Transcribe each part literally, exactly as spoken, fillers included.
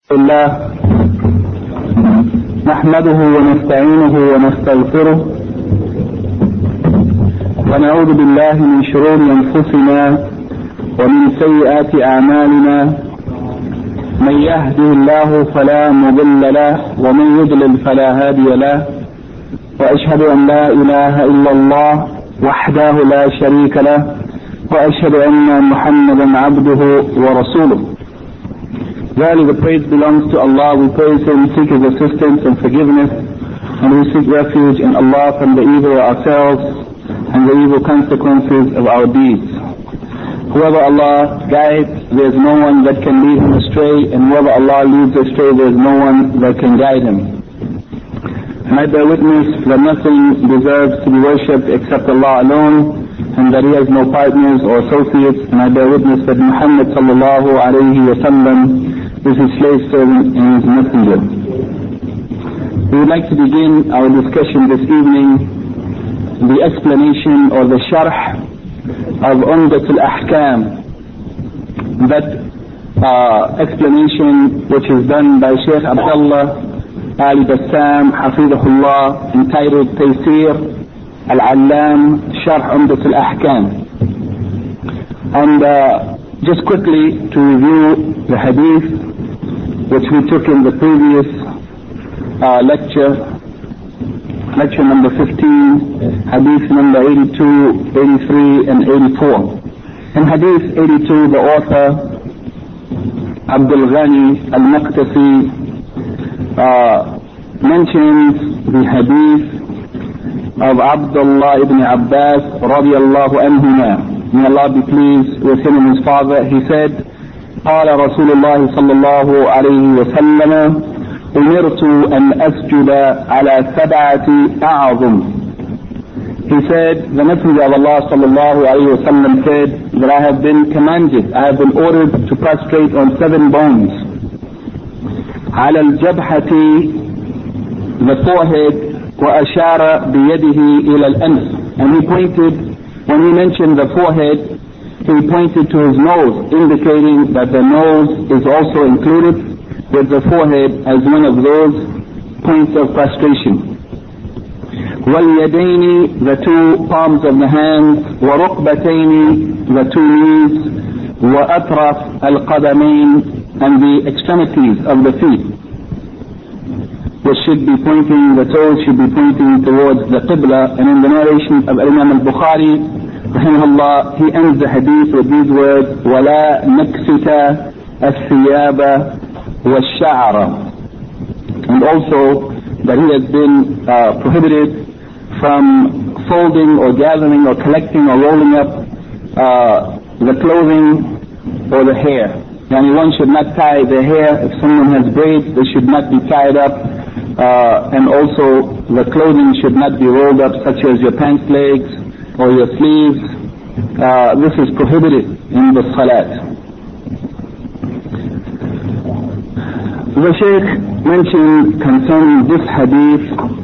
الله نحمده ونستعينه ونستغفره ونعوذ بالله من شرور أنفسنا ومن سيئات أعمالنا. من يهده الله فلا مضل له ومن يضلل فلا هادي له، وأشهد أن لا إله إلا الله وحده لا شريك له، وأشهد أن محمدا عبده ورسوله. Verily the praise belongs to Allah. We praise Him, seek His assistance and forgiveness, and we seek refuge in Allah from the evil of ourselves and the evil consequences of our deeds. Whoever Allah guides, there is no one that can lead him astray, and whoever Allah leads astray, there is no one that can guide him. And I bear witness that nothing deserves to be worshipped except Allah alone, and that He has no partners or associates. And I bear witness that Muhammad sallallahu alayhi wa sallam is His slave servant and His messenger. We would like to begin our discussion this evening, the explanation or the sharh of Umdat al-Ahkam. That uh, explanation which is done by Shaykh Abdullah Ali Bassam Hafidhahullah, entitled Taysir Al-Allam Sharh Umdat al-Ahkam. And uh, just quickly to review the hadith which we took in the previous uh, lecture, lecture number fifteen, hadith number eighty-two, eighty-three and eighty-four. In hadith eighty-two, the author Abdul Ghani Al-Maqdisi uh, mentions the hadith of Abdullah ibn Abbas radiyallahu anhuma. May Allah be pleased with him and his father. He said, قال رسول الله صلى الله عليه وسلم أمرت أن أسجد على سبعة أعظم. He said, the Messenger of Allah صلى الله عليه وسلم said that I have been commanded, I have been ordered to prostrate on seven bones. على الجبهة, the forehead, وأشار بيده إلى الأنف. And he pointed, when he mentioned the forehead, he pointed to his nose, indicating that the nose is also included with the forehead as one of those points of prostration. وَالْيَدَيْنِ, the two palms of the hands, وَرُقْبَتَيْنِ, the two knees, وَأَطْرَفْ الْقَدَمَيْنِ, and the extremities of the feet, which should be pointing, the toes should be pointing towards the Qibla. And in the narration of Imam al-Bukhari rahimahullah, he ends the hadith with these words, وَلَا نَكْسِكَ الثِّيَابَ وَالشَّعْرَ. And also that he has been uh, prohibited from folding or gathering or collecting or rolling up uh, the clothing or the hair. And one should not tie the hair. If someone has braids, they should not be tied up. Uh, and also the clothing should not be rolled up, such as your pants legs or your sleeves. Uh, this is prohibited in the salat. The Shaykh mentioned concerning this hadith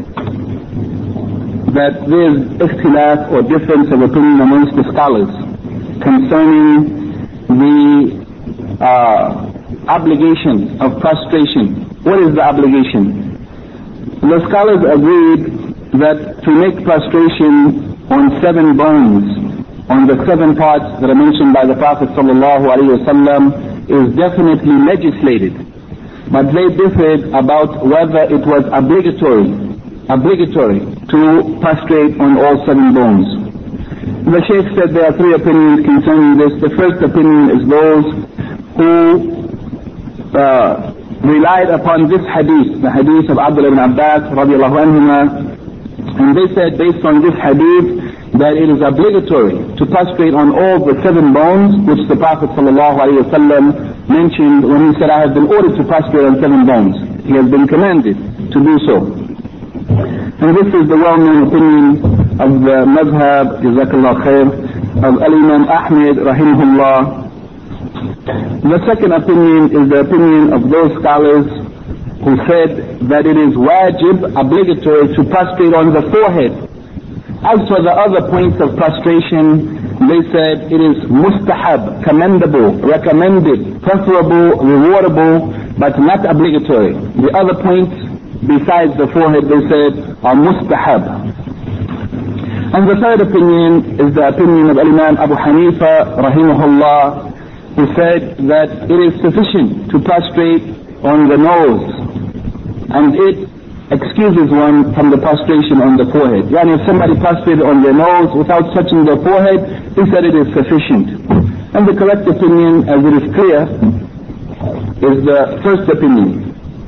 that there is ikhtilaf or difference of opinion amongst the scholars concerning the uh, obligation of prostration. What is the obligation? The scholars agreed that to make prostration on seven bones, on the seven parts that are mentioned by the Prophet sallallahu alaihi wasallam, is definitely legislated. But they differed about whether it was obligatory, obligatory to prostrate on all seven bones. The Shaykh said there are three opinions concerning this. The first opinion is those who uh, relied upon this hadith, the hadith of Abdullah ibn Abbas radiallahu anhuma, and they said based on this hadith that it is obligatory to prostrate on all the seven bones which the Prophet sallallahu alaihi wasallam mentioned when he said, I have been ordered to prostrate on seven bones. He has been commanded to do so. And this is the well-known opinion of the madhab, jazakallah khair, of Al-Imam Ahmed rahimahullah. The second opinion is the opinion of those scholars who said that it is wajib, obligatory, to prostrate on the forehead. As for the other points of prostration, they said it is mustahab, commendable, recommended, preferable, rewardable but not obligatory. The other points besides the forehead, they said, are mustahab. And the third opinion is the opinion of Imam Abu Hanifa rahimahullah, who said that it is sufficient to prostrate on the nose, and it excuses one from the prostration on the forehead. Yani if somebody prostrated on their nose without touching their forehead, he said it is sufficient. And the correct opinion, as it is clear, is the first opinion.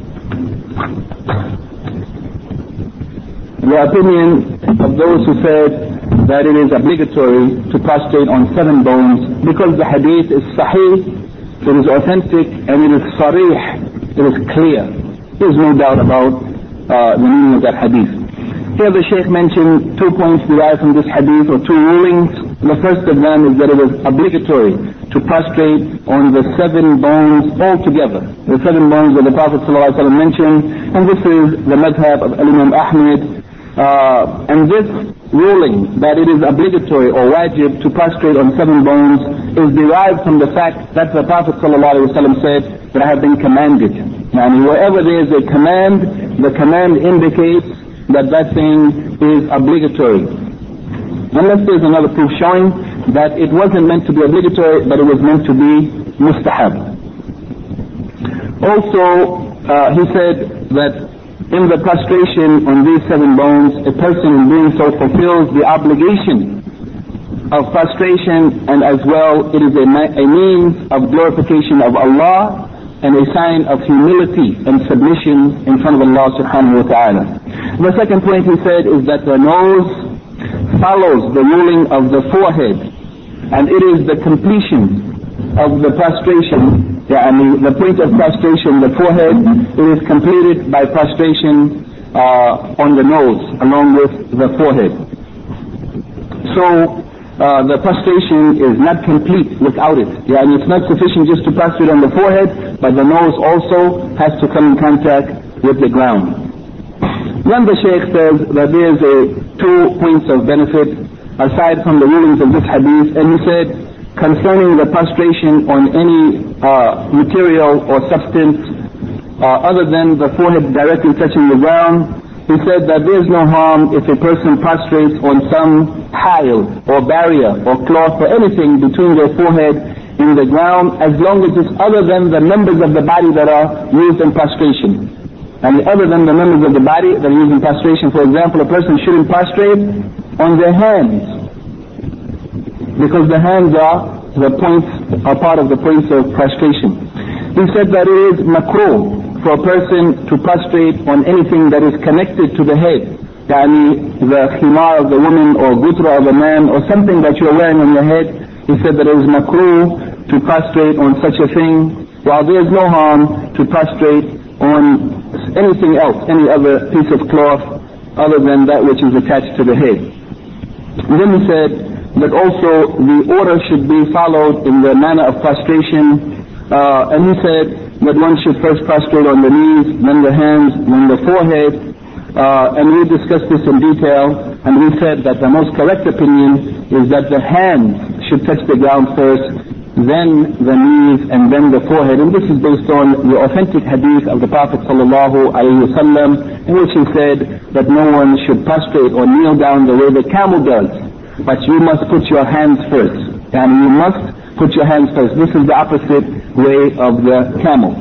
The opinion of those who said that it is obligatory to prostrate on seven bones, because the hadith is sahih, it is authentic, and it is sarih, it is clear. There is no doubt about uh, the meaning of that hadith. Here the Shaykh mentioned two points derived from this hadith, or two rulings. The first of them is that it was obligatory to prostrate on the seven bones altogether, the seven bones that the Prophet ﷺ mentioned, and this is the madhab of Imam Ahmed. Uh, and this ruling that it is obligatory or wajib to prostrate on seven bones is derived from the fact that the Prophet ﷺ said that I have been commanded. And wherever there is a command, the command indicates that that thing is obligatory. Unless there is another proof showing that it wasn't meant to be obligatory, but it was meant to be mustahab. Also, uh, he said that in the prostration on these seven bones, a person in doing so fulfills the obligation of prostration, and as well it is a, a means of glorification of Allah and a sign of humility and submission in front of Allah subhanahu wa ta'ala. The second point he said is that the nose follows the ruling of the forehead, and it is the completion of the prostration. Yeah, I mean, the point of prostration, the forehead, it is completed by prostration uh, on the nose along with the forehead. So uh, the prostration is not complete without it. Yeah, and it's not sufficient just to prostrate on the forehead, but the nose also has to come in contact with the ground. Then the Shaykh says that there is a two points of benefit aside from the rulings of this hadith, and he said concerning the prostration on any uh, material or substance uh, other than the forehead directly touching the ground, he said that there is no harm if a person prostrates on some tile or barrier or cloth or anything between their forehead and the ground, as long as it's other than the members of the body that are used in prostration. And other than the members of the body that are used in prostration, for example, a person shouldn't prostrate on their hands, because the hands are the points, are part of the points of prostration. He said that it is makruh for a person to prostrate on anything that is connected to the head, yani the khimar of the woman or gutra of the man or something that you are wearing on your head. He said that it is makruh to prostrate on such a thing, while there is no harm to prostrate on anything else, any other piece of cloth other than that which is attached to the head. And then he said that also the order should be followed in the manner of prostration, uh, and he said that one should first prostrate on the knees, then the hands, then the forehead, uh, and we discussed this in detail, and we said that the most correct opinion is that the hands should touch the ground first, then the knees, and then the forehead. And this is based on the authentic hadith of the Prophet sallallahu alaihi wasallam, in which he said that no one should prostrate or kneel down the way the camel does, but you must put your hands first. And you must put your hands first. This is the opposite way of the camel.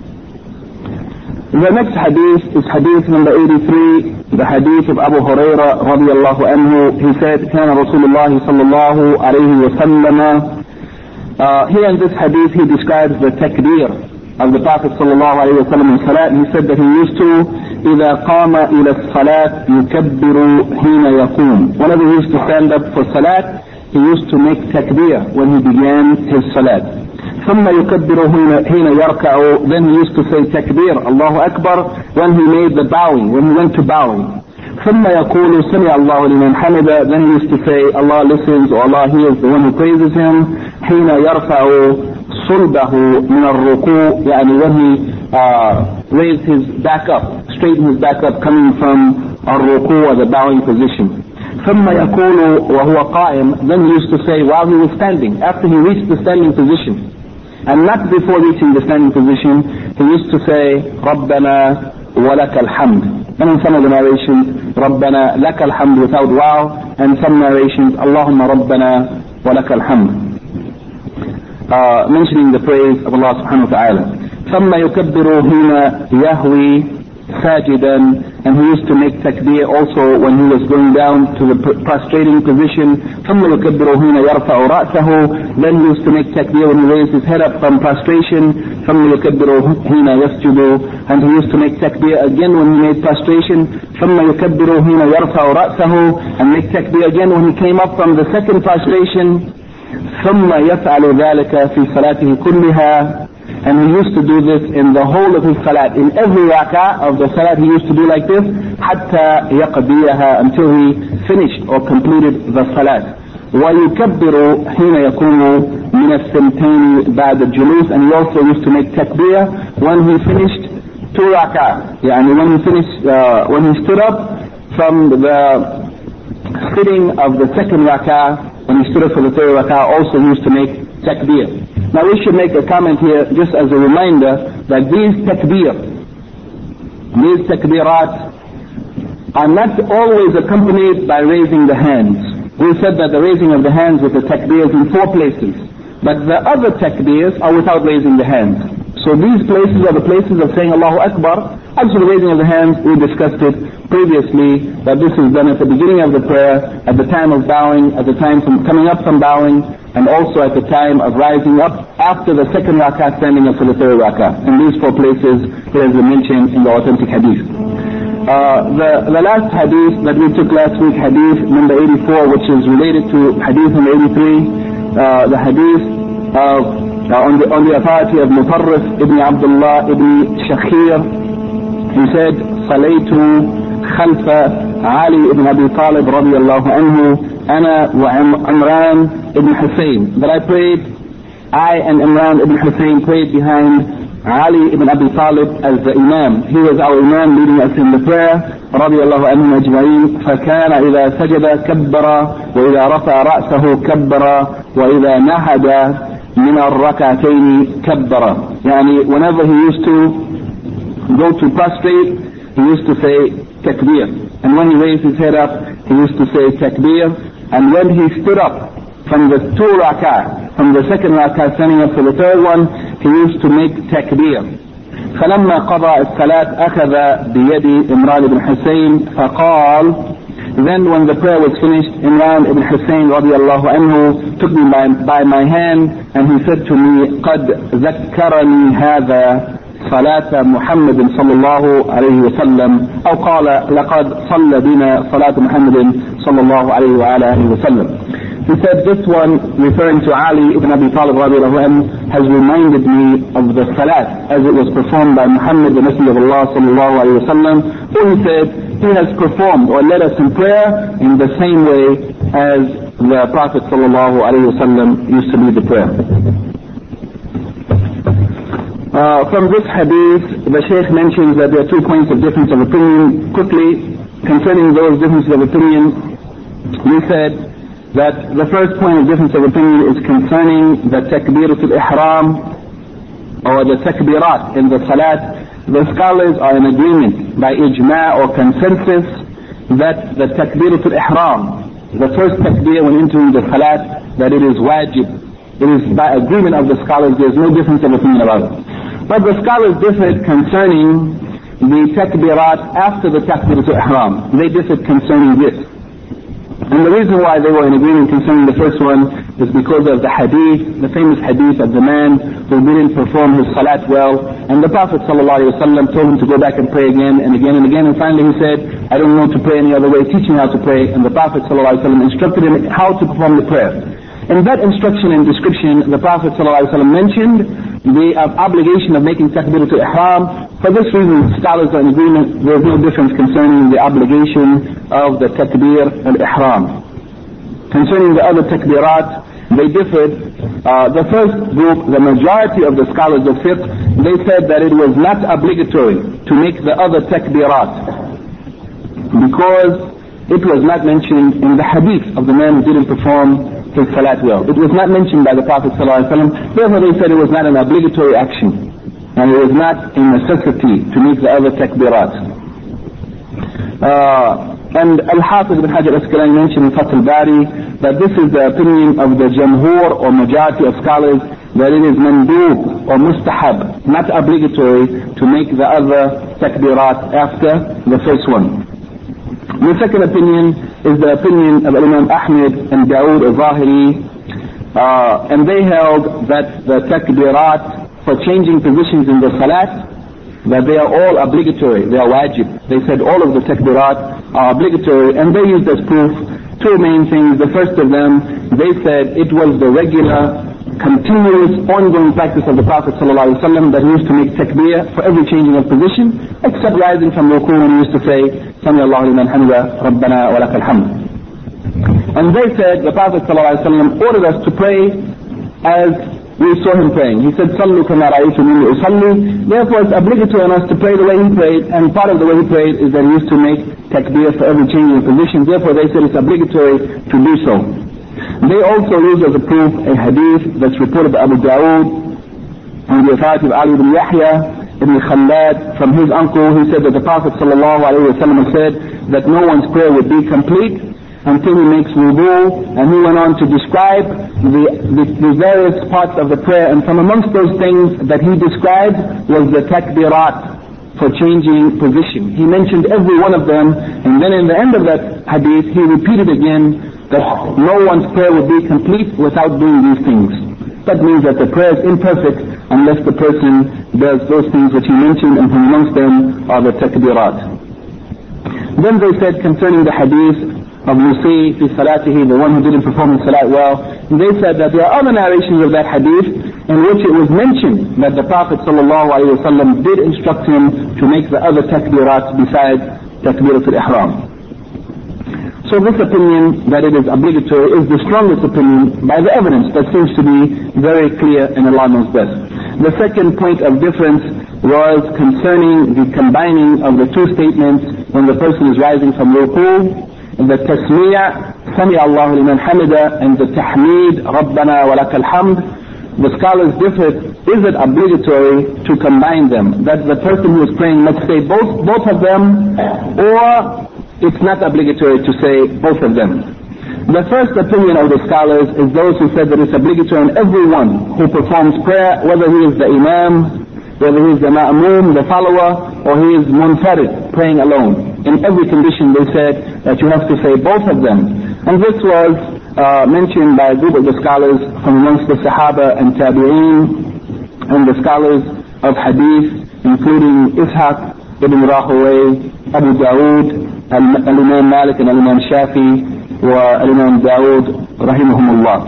The next hadith is hadith number eighty-three, the hadith of Abu Hurairah radiyallahu anhu. He said, كان رسول الله صلى الله عليه وسلم. Uh, here in this hadith he describes the takbir of the Prophet sallallahu alaihi wasallam in salat. He said that he used to إذا قام إلى الصلاة يكبر حين يقوم. Whenever he used to stand up for salat, he used to make takbir when he began his salat. ثم يكبر حين يركع. Then he used to say takbir, Allahu Akbar, when he made the bowing, when he went to bowing. ثم يقول سمع الله لمن حمده. Then he used to say Allah listens, or Allah hears the one who praises him. حين يرفع صلبه من الركوع, يعني when he uh, raised his back up, straightened his back up coming from الركوع, or the bowing position. ثم يقول وهو قائم. Then he used to say while he was standing, after he reached the standing position, And not before reaching the standing position, he used to say, Rabbana walaka alhamd. And in some of the narrations, Rabbana laka alhamd without wow, and some narrations, Allahumma Rabbana walaka alhamd. Uh, mentioning the praise of Allah subhanahu wa ta'ala. ثم يكبر هنا يهوي ساجدا, and he used to make takbir also when he was going down to the prostrating position. ثم يكبر هنا يرفع رأسه, then he used to make takbir when he raised his head up from prostration. ثم يكبر هنا يسجد, and he used to make takbir again when he made prostration. ثم يكبر هنا يرفع رأسه, and make takbir again when he came up from the second prostration. ثم يفعل ذلك في صلاته كلها, and he used to do this in the whole of his salat. In every rak'ah of the salat he used to do like this, حتى يقضيها, until he finished or completed the salat. ويكبر حين يكون من الثنتين بعد الجلوس, and he also used to make takbir when he finished two rak'ah. يعني when he finished, uh, when he stood up from the sitting of the second rak'ah, when he stood up for the third rak'ah, also used to make takbir. Now we should make a comment here just as a reminder that these takbir, these takbirat are not always accompanied by raising the hands. We said that the raising of the hands with the takbir is in four places, but the other takbirs are without raising the hands. So these places are the places of saying Allahu Akbar. As for the raising of the hands, we discussed it previously, that this is done at the beginning of the prayer, at the time of bowing, at the time from coming up from bowing, and also at the time of rising up after the second rak'ah, standing up for the third rak'ah. In these four places, it has been mentioned in the authentic hadith. Uh, the, the last hadith that we took last week, hadith number eighty-four, which is related to hadith number eighty-three, uh, the hadith of, uh, on, the, on the authority of Mutarrif ibn Abdullah ibn Shakhir. He said, صليت خلف علي ibn Abi Talib رضي الله عنه أنا وعمران ibn Hussein. That I prayed, I and Imran ibn Hussein prayed behind Ali ibn Abi Talib as the Imam. He was our Imam leading us in the prayer. رضي الله عنهم أجمعين. فكان إذا سجد كبر, وإذا رفع رأسه كبر, وإذا نهد من الركعتين كبر. يعني whenever he used to go to prostrate, he used to say takbir, and when he raised his head up, he used to say takbir, and when he stood up from the two rak'ah, from the second rak'ah standing up for the third one, he used to make takbir. فلما قضى الصلاة أخذ بيد إمران بن حسين فقال, then when the prayer was finished, Imran ibn Hussein radiallahu anhu took me by, by my hand, and he said to me, قد ذكرني هذا صلاة محمد صلى الله عليه وسلم, أو قال لقد صلى بنا صلاة محمد صلى الله عليه وآله وسلم. He said, this one, referring to Ali ibn Abi Talib radiallahu anhu, has reminded me of the salat as it was performed by Muhammad, the Messenger of Allah sallallahu alayhi wa sallam. So he said, he has performed or led us in prayer in the same way as the Prophet sallallahu alayhi wa sallam used to lead the prayer. Uh, from this hadith, the Shaykh mentions that there are two points of difference of opinion. Quickly, concerning those differences of opinion, we said that the first point of difference of opinion is concerning the takbiratul ihram, or the takbirat in the salat. The scholars are in agreement by ijma' or consensus that the takbiratul ihram, the first takbir when entering the salat, that it is wajib. It is by agreement of the scholars. There is no difference of opinion about it. But the scholars differed concerning the takbirat after the takbiratul ihram. They differed concerning this. And the reason why they were in agreement concerning the first one is because of the hadith, the famous hadith of the man who didn't perform his salat well, and the Prophet ﷺ told him to go back and pray again and again and again, and finally he said, I don't know to pray any other way, teach me how to pray. And the Prophet ﷺ instructed him how to perform the prayer. In that instruction and description, the Prophet ﷺ mentioned the uh, obligation of making takbiratul ihram. For this reason, scholars are in agreement. There is no difference concerning the obligation of the takbir al-ihram. Concerning the other takbirat, they differed. Uh, the first group, the majority of the scholars of fiqh, they said that it was not obligatory to make the other takbirat because it was not mentioned in the hadith of the man who didn't perform his salat well. It was not mentioned by the Prophet ﷺ, therefore they said it was not an obligatory action, and it was not a necessity to make the other takbirat. Uh, and Al-Hafiz ibn Hajar al-Asqalani mentioned in Fath al-Bari that this is the opinion of the Jamhur or majority of scholars, that it is mandub or mustahab, not obligatory, to make the other takbirat after the first one. The second opinion is the opinion of Imam Ahmed and Dawood al-Zahiri, uh, and they held that the takbirat for changing positions in the salat, that they are all obligatory, they are wajib. They said all of the takbirat are obligatory, and they used as proof two main things. The first of them, they said it was the regular, continuous, ongoing practice of the Prophet ﷺ that he used to make takbir for every changing of position, except rising from ruku when he used to say, Sami Allahu liman hamida, Rabbana wa lakal hamd. And they said the Prophet ﷺ ordered us to pray as we saw him praying. He said, Sallu kama ra'aytumuni usalli. Therefore it's obligatory on us to pray the way he prayed, and part of the way he prayed is that he used to make takbir for every changing of position. Therefore they said it's obligatory to do so. They also use as a proof a hadith that's reported by Abu Dawood on the authority of Ali ibn Yahya ibn Khalad from his uncle. He said that the Prophet ﷺ said that no one's prayer would be complete until he makes wudu, and he went on to describe the, the, the various parts of the prayer, and from amongst those things that he described was the takbirat for changing position. He mentioned every one of them, and then in the end of that hadith he repeated again that no one's prayer would be complete without doing these things. That means that the prayer is imperfect unless the person does those things which he mentioned, and from amongst them are the takbirat. Then they said concerning the hadith of Musi fi salatihi, the one who didn't perform his salat well, they said that there are other narrations of that hadith in which it was mentioned that the Prophet ﷺ did instruct him to make the other takbirat besides takbirat al-ihram. So this opinion that it is obligatory is the strongest opinion by the evidence that seems to be very clear, and Allah knows best. The second point of difference was concerning the combining of the two statements when the person is rising from ruku, the tasmiya, Sami Allahu liman hamida, and the tahmid, Rabbana wa lakal hamd. The scholars differed, is it obligatory to combine them? That the person who is praying must say both, both of them, or it's not obligatory to say both of them. The first opinion of the scholars is those who said that it's obligatory on everyone who performs prayer, whether he is the imam, whether he is the ma'mum, the follower, or he is munfarid, praying alone. In every condition they said that you have to say both of them. And this was uh, mentioned by a group of the scholars from amongst the Sahaba and Tabi'een, and the scholars of Hadith, including Ishaq ibn Rahaway, Abu Dawood, Al-Imam Malik and Al-Imam Shafi, wa Al-Imam Dawood, rahimahumullah.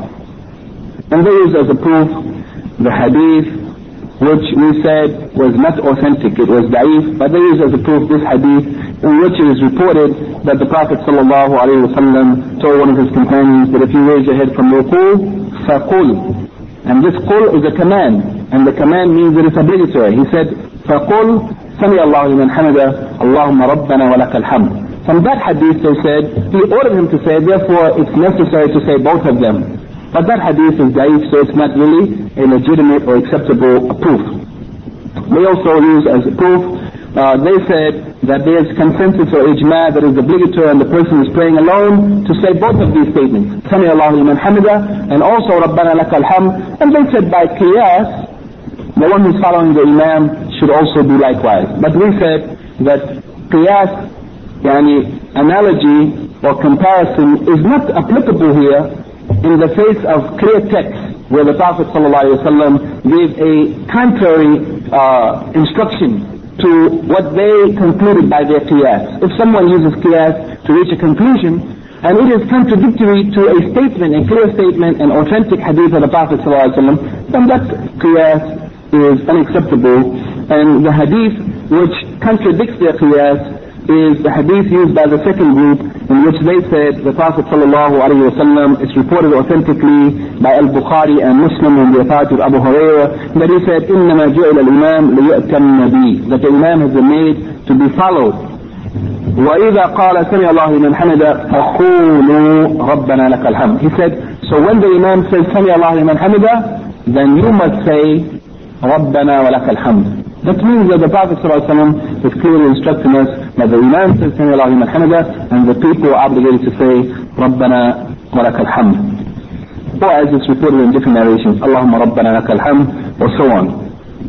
And they use as a proof the Hadith which we said was not authentic, it was da'if, but they use as a proof this hadith in which it is reported that the Prophet sallallahu alaihi wasallam told one of his companions that if you raise your head from ruku, faqul. And this qul is a command, and the command means that it's obligatory. He said, faqul, sami Allahu liman hamida, Allahumma rabbana wa lakal hamd. From that hadith they said, he ordered him to say, therefore it's necessary to say both of them. But that hadith is da'if, so it's not really a legitimate or acceptable proof. They also use as a proof, uh, they said that there's consensus or ijma that is obligatory on the person who is praying alone to say both of these statements, Sami Allahu liman hamida, and also Rabbana lakal hamd. And they said by qiyas, the one who's following the imam should also do likewise. But we said that qiyas, yani analogy or comparison, is not applicable here in the face of clear text where the Prophet ﷺ gave a contrary uh, instruction to what they concluded by their qiyas. If someone uses qiyas to reach a conclusion and it is contradictory to a statement, a clear statement, an authentic hadith of the Prophet ﷺ, then that qiyas is unacceptable. And the hadith which contradicts their qiyas is the hadith used by the second group, in which they said the Prophet sallallahu alaihi wasallam, it's reported authentically by Al-Bukhari and Muslim on the authority of Abu Hurairah, that he said, إِنَّمَا جُعِلَ الْإِمَامِ لِيُؤْتَمَّ بِهِ, that the imam has been made to be followed. وَإِذَا قَالَ سَمِعَ اللَّهُ لِمَنْ حَمِدَ فَقُولُوا رَبَّنَا لَكَ الْحَمْدُ. He said, So when the Imam says, Sami Allahu liman hamida, then you must say, Rabbana wa lakal hamd. That means that the Prophet ﷺ is clearly instructing us that the Imam says, Sami Allahu liman hamida, and the people are obligated to say, Rabbana wa lakal hamd. Or as it's reported in different narrations, Allahumma Rabbana lakal hamd, or so on.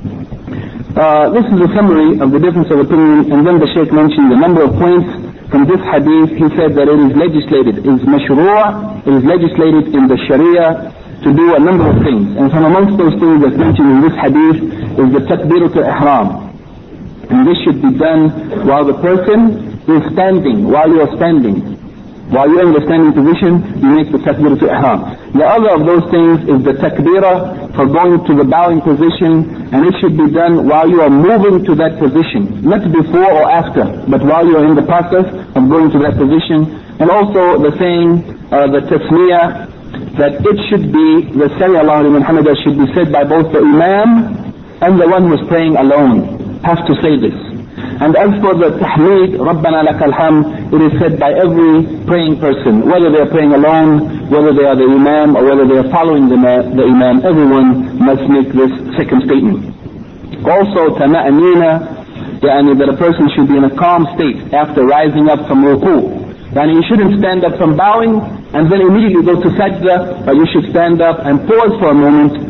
Uh, this is a summary of the difference of opinion, and then the Shaykh mentioned a number of points from this hadith. He said that it is legislated, it is mashru', it is legislated in the Sharia to do a number of things. And from amongst those things that's mentioned in this hadith is the takbiratul ihram. And this should be done while the person is standing, while you are standing. While you're in the standing position, you make the takbiratul ihram. The other of those things is the takbirah for going to the bowing position, and it should be done while you are moving to that position, not before or after, but while you are in the process of going to that position. And also the saying, uh, the tasmiyah, that it should be, the Sami Allahu liman hamida should be said by both the Imam and the one who is praying alone. Have to say this. And as for the tahmeed, Rabbana lakal hamd, it is said by every praying person, whether they are praying alone, whether they are the Imam, or whether they are following the, the Imam. Everyone must make this second statement. Also, tama'anina, yani that a person should be in a calm state after rising up from ruku'. And you shouldn't stand up from bowing and then immediately go to sajda, but you should stand up and pause for a moment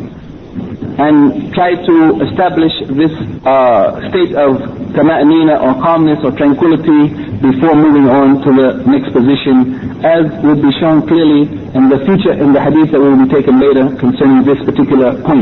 and try to establish this uh, state of tama'nina or calmness or tranquility before moving on to the next position, as will be shown clearly in the future, in the hadith that will be taken later concerning this particular point.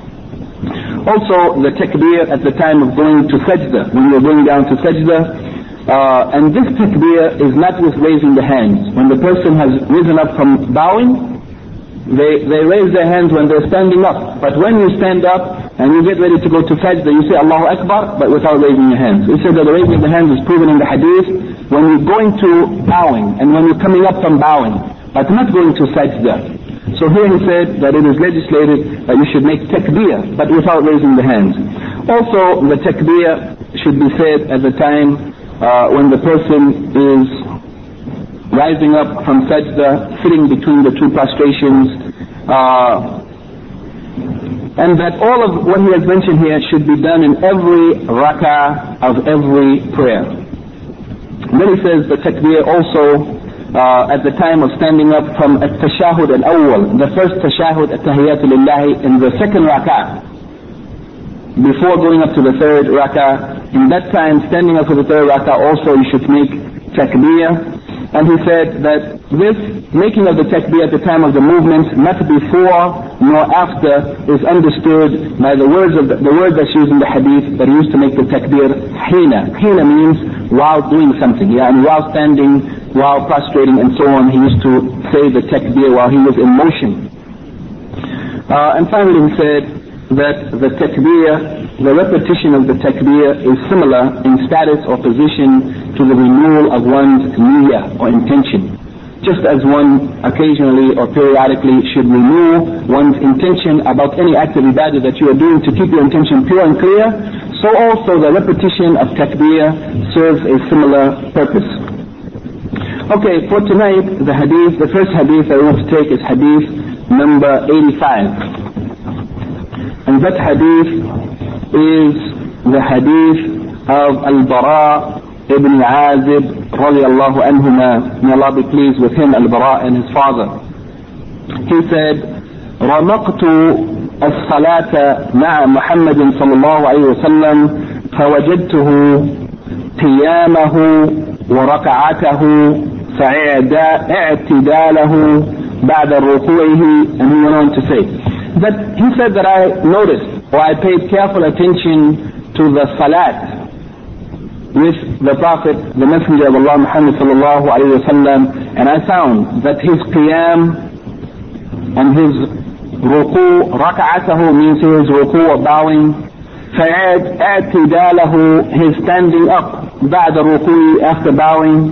Also, the takbir at the time of going to sajda, when you're going down to sajda, Uh, and this takbir is not with raising the hands. When the person has risen up from bowing, they, they raise their hands when they're standing up. But when you stand up and you get ready to go to sajda, you say Allahu Akbar, but without raising your hands. We said that the raising of the hands is proven in the hadith when you're going to bowing and when you're coming up from bowing, but not going to sajda. So here he said that it is legislated that you should make takbir, but without raising the hands. Also, the takbir should be said at the time Uh, when the person is rising up from sajda, sitting between the two prostrations, uh, and that all of what he has mentioned here should be done in every rak'ah of every prayer. And then he says the takbir also uh, at the time of standing up from at-tashahud al-awwal, the first tashahud at-tahiyyatu lillahi in the second rak'ah, before going up to the third rak'ah. In that time, standing up for the third rak'ah, also you should make takbir. And he said that this making of the takbir at the time of the movement, not before nor after, is understood by the words of the, the word that's used in the hadith that he used to make the takbir hina. Hina means while doing something, yeah, and while standing, while prostrating, and so on. He used to say the takbir while he was in motion. Uh, and finally, he said that the takbir, the repetition of the takbir is similar in status or position to the renewal of one's niyyah or intention. Just as one occasionally or periodically should renew one's intention about any act of ibadah that you are doing to keep your intention pure and clear, so also the repetition of takbir serves a similar purpose. Okay, for tonight, the hadith, the first hadith I want to take is hadith number eighty-five. And that hadith is the hadith of Al-Bara ibn Azib radiallahu anhuma. May Allah be pleased with him, Al-Bara and his father. He said, رمقت الصلاة مع محمد صلى الله عليه وسلم فوجدته قيامه وركعته فاعتداله بعد ركوعه. And he went on to say that he said that I noticed or I paid careful attention to the salat with the Prophet, the Messenger of Allah Muhammad sallallahu alayhi wa sallam, and I found that his qiyam and his ruku, raka'atahu means his ruku or bowing, فَاعْتِدَالَهُ his standing up, بعد ركوع after bowing,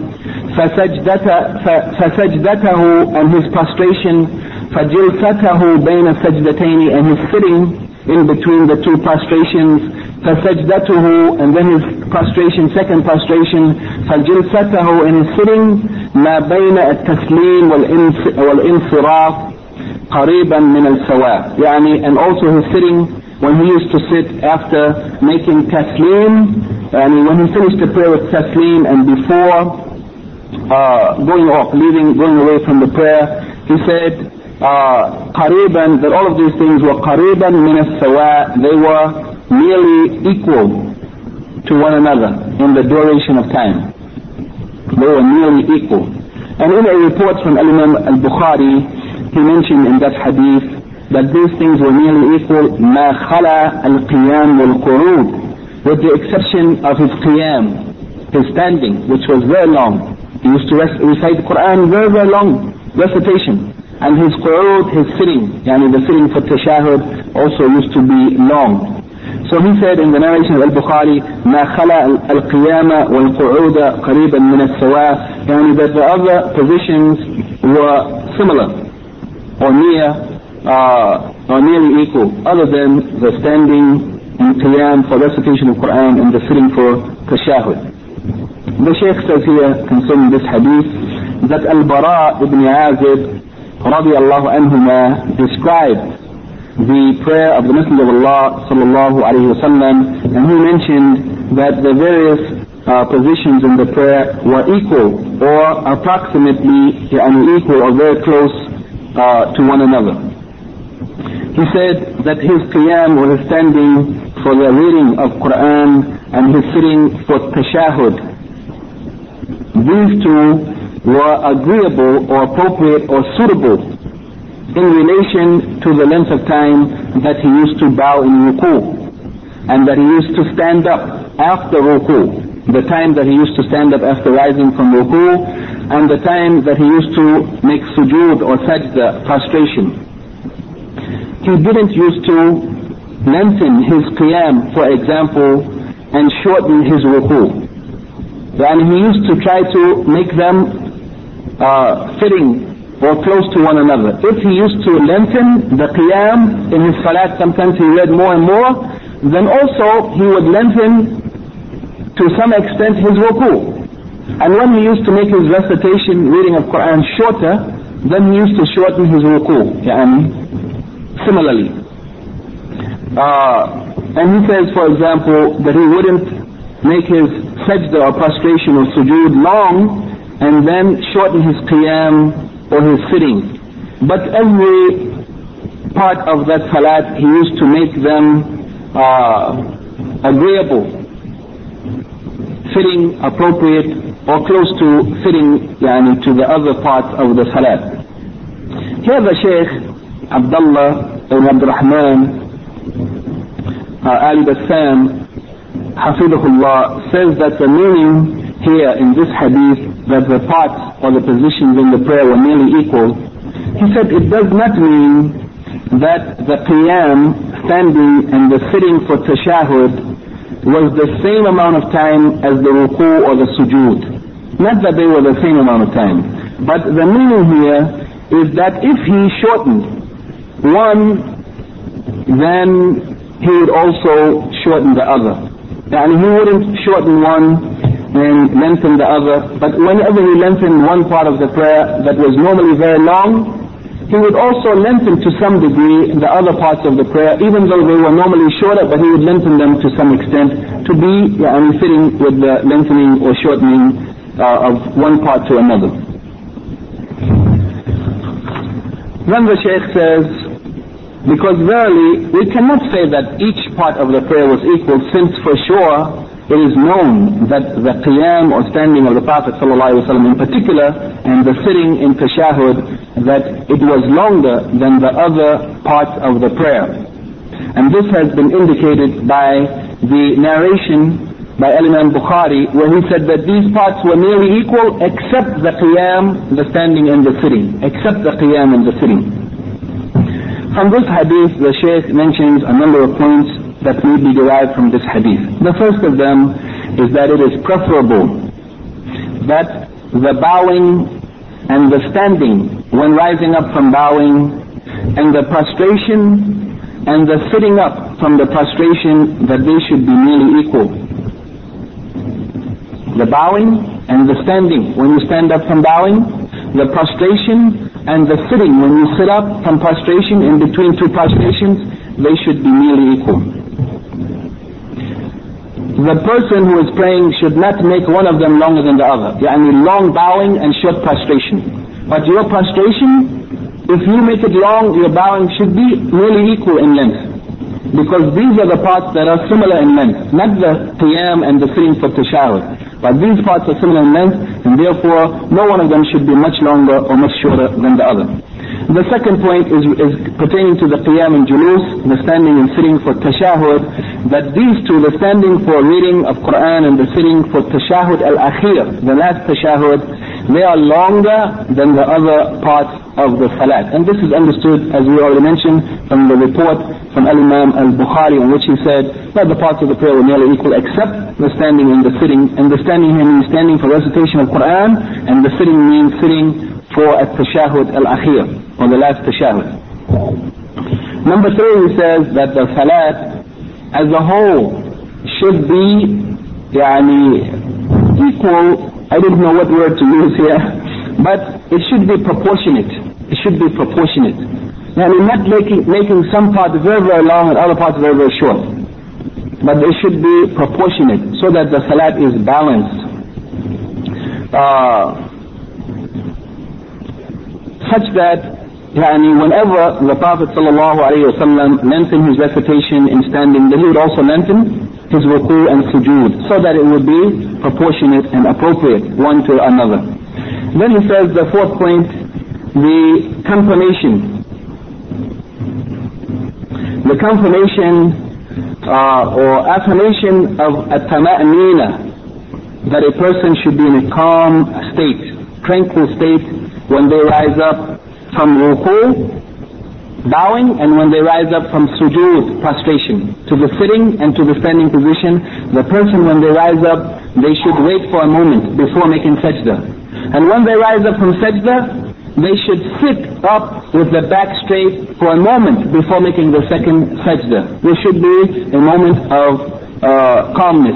فَسَجْدَتَهُ and his prostration, فَجِلْسَتَهُ بَيْنَ السَّجْدَتَيْنِ and his sitting in between the two prostrations, فَسَجْدَتُهُ and then his prostration, second prostration, فَجِلْسَتَهُ and his sitting, مَا بَيْنَ التَّسْلِيمِ وَالْإِنصِرَافِ قريبا من السواء. يعني, and also his sitting when he used to sit after making taslim, and when he finished the prayer with taslim and before uh, going off, leaving, going away from the prayer, he said uh, قريبا, that all of these things were قريبا من السواء, they were nearly equal to one another in the duration of time. They were nearly equal. And in a report from Imam al-Bukhari, he mentioned in that hadith that these things were nearly equal, ما خلا القيام والقعود, with the exception of his qiyam, his standing, which was very long. He used to recite the Quran very, very long recitation. And his qu'ud, his sitting, yani the sitting for tashahud, also used to be long. So he said in the narration of Al-Bukhari, ما خلا القيام والقعود قريبا من السواء, yani that the other positions were similar or near uh, or nearly equal, other than the standing and qiyam for recitation of Quran and the sitting for tashahud. The Shaykh says here concerning this hadith that Al-Bara ibn Azib radiallahu anhuma described the prayer of the Messenger of Allah sallallahu alayhi wa sallam, and he mentioned that the various uh, positions in the prayer were equal or approximately unequal or very close uh, to one another. He said that his qiyam or his standing for the reading of Quran and his sitting for tashahud, these two were agreeable or appropriate or suitable in relation to the length of time that he used to bow in ruku, and that he used to stand up after ruku, the time that he used to stand up after rising from ruku, and the time that he used to make sujood or sajda, prostration. He didn't used to lengthen his qiyam, for example, and shorten his ruku. And he used to try to make them uh, fitting or close to one another. If he used to lengthen the qiyam in his salat, sometimes he read more and more, then also he would lengthen to some extent his ruku. And when he used to make his recitation, reading of Quran shorter, then he used to shorten his ruku. Yani, similarly. Uh, and he says, for example, that he wouldn't make his sajda or prostration or sujood long and then shorten his qiyam or his sitting. But every part of that salat, he used to make them uh, agreeable, fitting, appropriate, or close to fitting yani, to the other parts of the salat. Here the Shaykh Abdullah ibn Abdul Rahman uh, Ali Bassam Hafidhullah says that the meaning here in this hadith, that the parts or the positions in the prayer were nearly equal, he said it does not mean that the qiyam, standing, and the sitting for tashahud was the same amount of time as the ruku or the sujood. Not that they were the same amount of time, but the meaning here is that if he shortened one, then he would also shorten the other. And he wouldn't shorten one and lengthen the other, but whenever he lengthened one part of the prayer that was normally very long, he would also lengthen to some degree the other parts of the prayer, even though they were normally shorter, but he would lengthen them to some extent to be yeah, I mean, fitting with the lengthening or shortening uh, of one part to another. Then the Shaykh says, because verily we cannot say that each part of the prayer was equal, since for sure it is known that the qiyam or standing of the Prophet ﷺ in particular, and the sitting in tashahud, that it was longer than the other parts of the prayer. And this has been indicated by the narration by Imam Bukhari, where he said that these parts were nearly equal except the qiyam, the standing and the sitting, except the qiyam and the sitting. From this hadith, the Shaykh mentions a number of points that may be derived from this hadith. The first of them is that it is preferable that the bowing and the standing when rising up from bowing, and the prostration and the sitting up from the prostration, that they should be nearly equal. The bowing and the standing when you stand up from bowing, the prostration and the sitting. When you sit up from prostration, in between two prostrations, they should be nearly equal. The person who is praying should not make one of them longer than the other. Yani long bowing and short prostration. But your prostration, if you make it long, your bowing should be nearly equal in length. Because these are the parts that are similar in length. Not the qiyam and the sitting for tashahud. But these parts are similar in length, and therefore no one of them should be much longer or much shorter than the other. The second point is, is pertaining to the qiyam and julus, the standing and sitting for tashahud, that these two, the standing for reading of Quran and the sitting for tashahud al-akhir, the last tashahud, they are longer than the other parts of the salat. And this is understood, as we already mentioned, from the report from Al-Imam al-Bukhari, in which he said that the parts of the prayer were nearly equal except the standing and the sitting. And the standing here means standing for recitation of Quran, and the sitting means sitting for at-tashahud al-akhir, or the last tashahud. Number three, he says that the salat as a whole should be yani, equal. I don't know what word to use here, but it should be proportionate. It should be proportionate. Yani not making, making some parts very, very long and other parts very, very short. But it should be proportionate so that the salat is balanced. Uh, such that yani, whenever the Prophet ﷺ lengthened his recitation in standing, then he would also lengthen his ruku and sujood, so that it would be proportionate and appropriate one to another. Then he says the fourth point, the confirmation. The confirmation uh, or affirmation of at-tama'nina, that a person should be in a calm state, tranquil state, when they rise up from ruku, bowing, and when they rise up from sujood, prostration, to the sitting and to the standing position. The person, when they rise up, they should wait for a moment before making sajda. And when they rise up from sajda, they should sit up with the back straight for a moment before making the second sajda. There should be a moment of uh, calmness.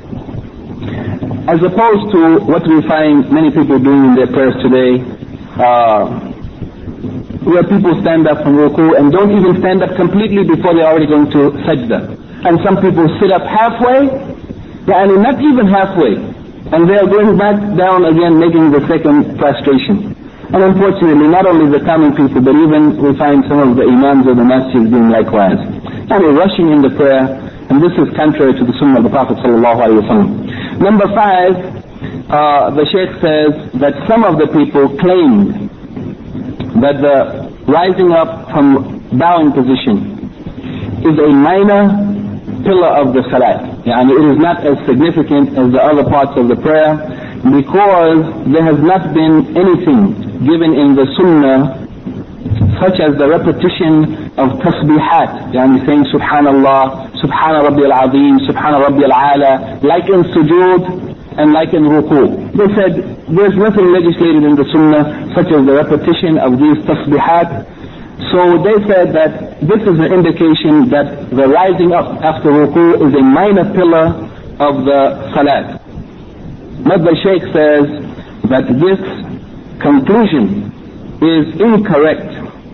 As opposed to what we find many people doing in their prayers today, uh, where people stand up from ruku and don't even stand up completely before they're already going to sajda. And some people sit up halfway, and not even halfway, and they're going back down again, making the second prostration. And unfortunately, not only the common people, but even we find some of the imams of the masjid doing likewise. And they're rushing in the prayer, and this is contrary to the sunnah of the Prophet ﷺ. Number five, uh, the Shaykh says that some of the people claimed that the rising up from bowing position is a minor pillar of the salat. Yani it is not as significant as the other parts of the prayer, because there has not been anything given in the sunnah such as the repetition of tasbihat, yani saying subhanallah, subhana rabbi al-azim, subhana rabbi al-ala, like in sujood and like in ruku. They said there's nothing legislated in the sunnah such as the repetition of these tasbihat. So they said that this is an indication that the rising up after ruku is a minor pillar of the salat. But the Shaykh says that this conclusion is incorrect.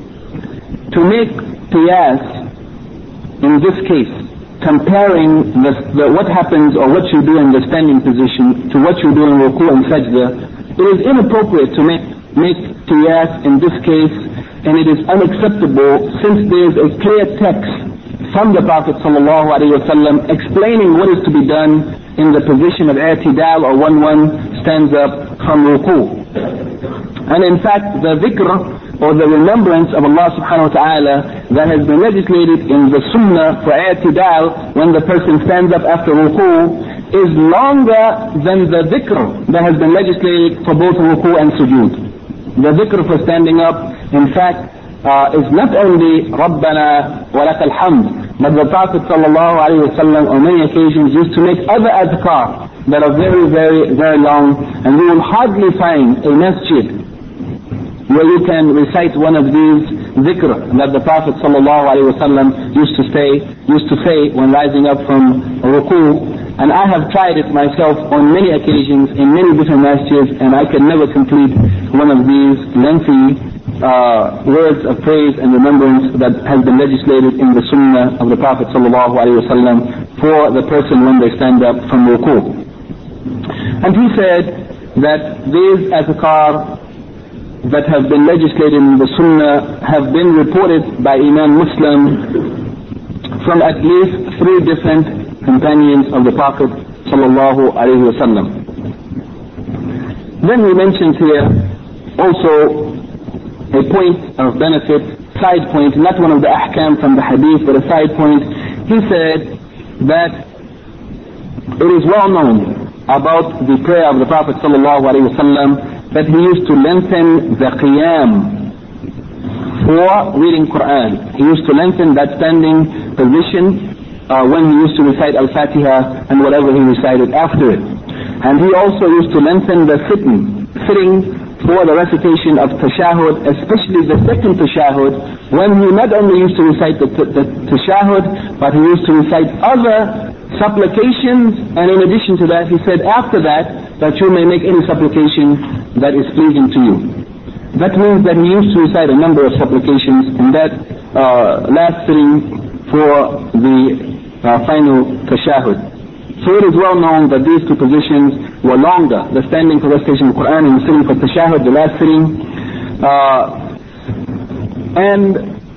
To make qiyas in this case, comparing the, the, what happens or what you do in the standing position to what you do in ruku and sajda, it is inappropriate to make, make qiyas in this case, and it is unacceptable since there is a clear text from the Prophet ﷺ explaining what is to be done in the position of i'tidal, or when one stands up from ruku. And in fact, the dhikr, or the remembrance of Allah subhanahu wa ta'ala that has been legislated in the sunnah for i'tidal, when the person stands up after ruku, is longer than the dhikr that has been legislated for both ruku and sujood. The dhikr for standing up, in fact, uh, is not only Rabbana wa lakal hamd, but the Prophet sallallahu alayhi wa sallam on many occasions used to make other adhkar that are very, very, very long, and we will hardly find a masjid where you can recite one of these dhikr that the Prophet sallallahu alaihi wasallam used to say, used to say when rising up from ruku And I have tried it myself on many occasions in many different masjids, and I can never complete one of these lengthy uh, words of praise and remembrance that has been legislated in the Sunnah of the Prophet sallallahu alaihi wasallam for the person when they stand up from ruku'. And he said that these azkar that have been legislated in the Sunnah have been reported by Imam Muslim from at least three different companions of the Prophet sallallahu alaihi wasallam. Then he mentions here also a point of benefit, side point, not one of the ahkam from the hadith, but a side point. He said that it is well known about the prayer of the Prophet sallallahu alaihi wasallam that he used to lengthen the qiyam for reading Quran. He used to lengthen that standing position uh, when he used to recite Al-Fatiha and whatever he recited after it. And he also used to lengthen the sitting, sitting for the recitation of tashahud, especially the second tashahud, when he not only used to recite the, the, the tashahud, but he used to recite other supplications, and in addition to that, he said after that, that you may make any supplication that is pleasing to you. That means that he used to recite a number of supplications in that uh, last sitting for the uh, final tashahud. So it is well known that these two positions were longer, the standing for recitation of the Quran and the sitting for tashahud, the last sitting. Uh, and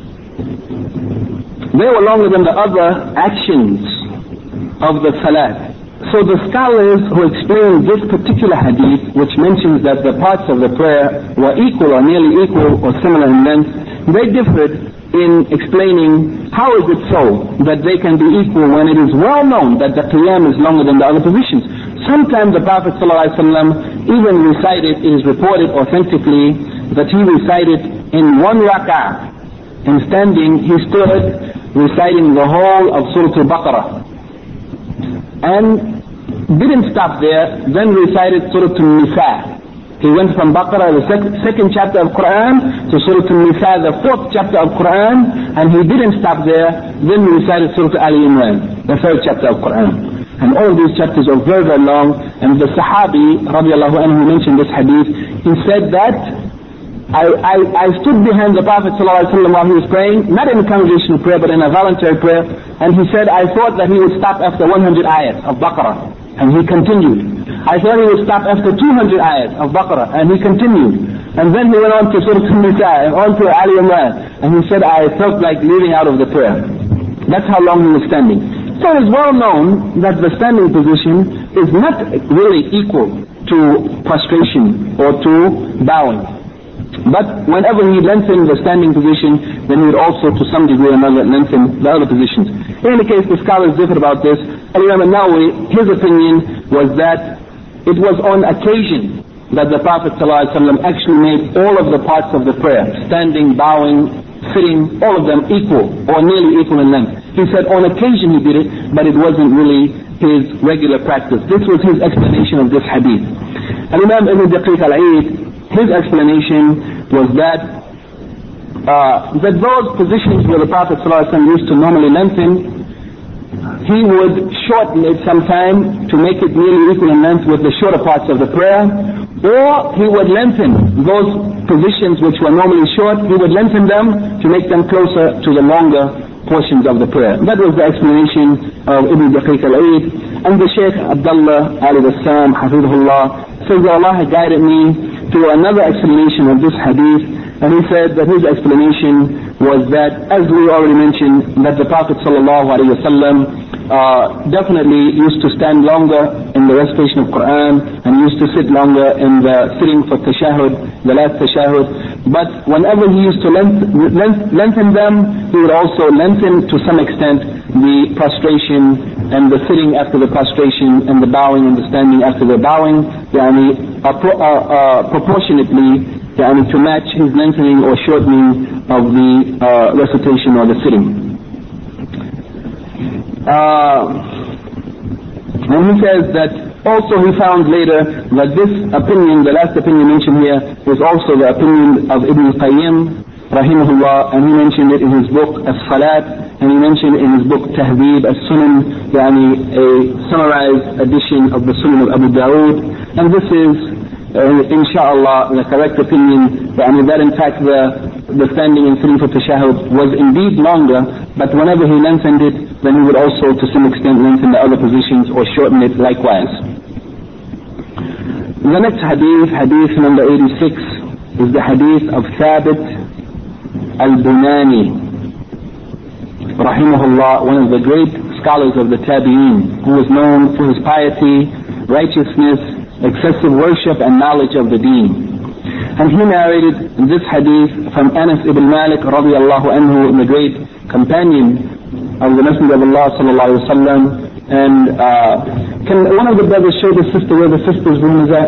they were longer than the other actions of the salat. So the scholars who explain this particular hadith, which mentions that the parts of the prayer were equal or nearly equal or similar in length, they differed in explaining how is it so that they can be equal when it is well known that the qiyam is longer than the other positions. Sometimes the Prophet ﷺ even recited, it is reported authentically, that he recited in one rak'ah. In standing, he stood reciting the whole of Surah Al-Baqarah. And didn't stop there, then recited Surah Al-Nisa. He went from Baqarah, the sec- second chapter of Quran, to Surah Al-Nisa, the fourth chapter of Quran, and he didn't stop there, then he recited Surah Ali Imran, the third chapter of Quran. And all these chapters are very, very long, and the Sahabi, radiallahu anhu, mentioned this hadith. He said that I, I, I stood behind the Prophet ﷺ while he was praying, not in a congregational prayer, but in a voluntary prayer, and he said, I thought that he would stop after one hundred ayat of Baqarah, and he continued. I thought he would stop after two hundred ayat of Baqarah, and he continued. And then he went on to Surah Al-Nisa, and on to Ali Imran, and he said, I felt like leaving out of the prayer. That's how long he was standing. So it is well known that the standing position is not really equal to prostration or to bowing. But whenever he lengthened the standing position, then he would also to some degree or another lengthen the other positions. In any case, the scholars differed about this. Al-Imam al-Nawawi, his opinion was that it was on occasion that the Prophet ﷺ actually made all of the parts of the prayer, standing, bowing, sitting, all of them equal or nearly equal in length. He said on occasion he did it, but it wasn't really his regular practice. This was his explanation of this hadith. Al-Imam Ibn Daqiq al-Eid, his explanation was that uh, that those positions where the Prophet ﷺ used to normally lengthen, he would shorten it sometime to make it nearly equal in length with the shorter parts of the prayer, or he would lengthen those positions which were normally short, he would lengthen them to make them closer to the longer portions of the prayer. That was the explanation of Ibn Daqiq al-Eid. And the Shaykh Abdullah al-Bassam, Hafidhullah, says that Allah had guided me to another explanation of this hadith, and he said that his explanation was that, as we already mentioned, that the Prophet sallallahu alaihi wasallam uh, definitely used to stand longer in the recitation of Quran and used to sit longer in the sitting for tashahud, the last tashahud. But whenever he used to length, length, lengthen them, he would also lengthen to some extent the prostration and the sitting after the prostration and the bowing and the standing after the bowing, yani, uh, pro, uh, uh, proportionately, yani, to match his lengthening or shortening of the uh, recitation or the sitting. Uh, and he says that also he found later that this opinion, the last opinion mentioned here, was also the opinion of Ibn Qayyim, rahimahullah, and he mentioned it in his book As-Salat, and he mentioned in his book Tahdhib As-Sunan, yani a summarized edition of the Sunan of Abu Dawood. And this is, uh, inshallah, the correct opinion, and that in fact the the standing and sitting for tashahhud was indeed longer, but whenever he lengthened it, then he would also to some extent lengthen the other positions or shorten it likewise. The next hadith, hadith number eighty-six, is the hadith of Thabit al-Bunani, rahimahullah, one of the great scholars of the Tabi'een, who was known for his piety, righteousness, excessive worship and knowledge of the deen. And he narrated this hadith from Anas ibn Malik radiyallahu anhu, the great companion of the Messenger of Allah sallallahu alaihi wasallam. And uh, can one of the brothers show the sister where the sister's room is at?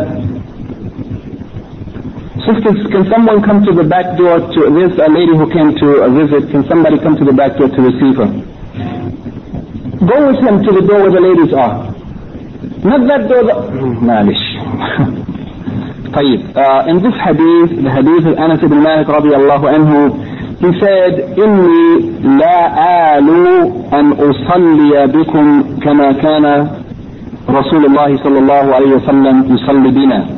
Sisters, can someone come to the back door to, there's a lady who came to a visit, can somebody come to the back door to receive her? Go with him to the door where the ladies are. Not that door, that, malish. طيب, uh, in this hadith, the hadith of Anas ibn Malik radiyallahu anhu, he said, إِنِّي لَا آلُ أَنْ أُصَلِّيَ بِكُمْ كَمَا كَانَ رسول الله صلى الله عليه وسلم يصلي بنا.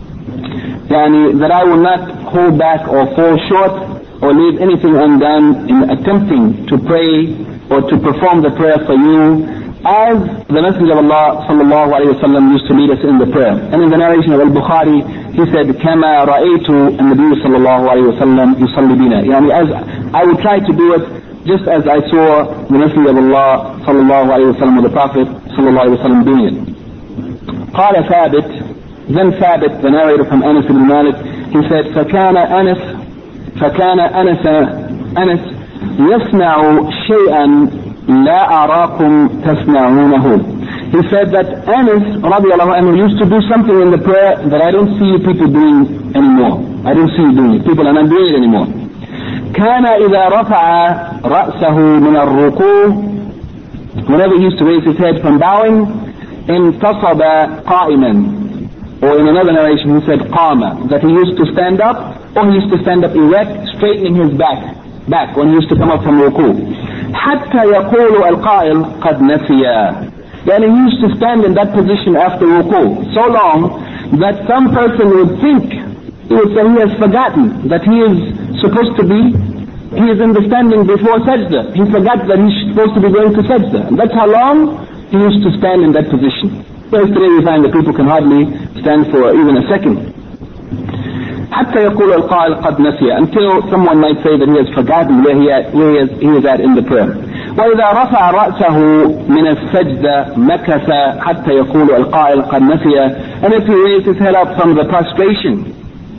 Yani, that I will not hold back or fall short or leave anything undone in attempting to pray or to perform the prayer for you, as the Messenger of Allah sallallahu alayhi wa sallam used to lead us in the prayer. And in the narration of Al-Bukhari, he said, كَمَا رَأَيْتُ النَّبِيُّ صلى الله عليه وسلم يصلي بنا. Yani, as I would try to do it just as I saw the Messenger of Allah sallallahu alayhi wa sallam, or the Prophet sallallahu alayhi wa sallam doing it. قال ثابت, then Thabit, the narrator from Anas ibn Malik, he said, فَكَانَ أَنَسْ فَكَانَ أَنَسَ أَنَسْ يَصْنَعُ شَيْئًا لا أراكم تصنعونه. He said that Anas radiallahu anhu used to do something in the prayer that I don't see people doing anymore. I don't see you doing it. People are not doing it anymore. كان إذا رفع رأسه من الركوع, whenever he used to raise his head from bowing, انتصب قائما, or in another narration he said قام, that he used to stand up, or he used to stand up erect, straightening his back back when he used to come up from ruku. حتى يقول القائل قد نسيا. Yani he used to stand in that position after ruku so long that some person would think, he would say he has forgotten that he is supposed to be, he is in the standing before sajda. He forgot that he's supposed to be going to sajda. And that's how long he used to stand in that position. Whereas today we find that people can hardly stand for even a second. حتى يقول القائل قد نسي, until someone might say that he has forgotten where he, at, where he, is, he is at in the prayer. وإذا رفع رأسه من السجدة مكث حتى يقول القائل قد نسي, and if he raised his head up from the prostration,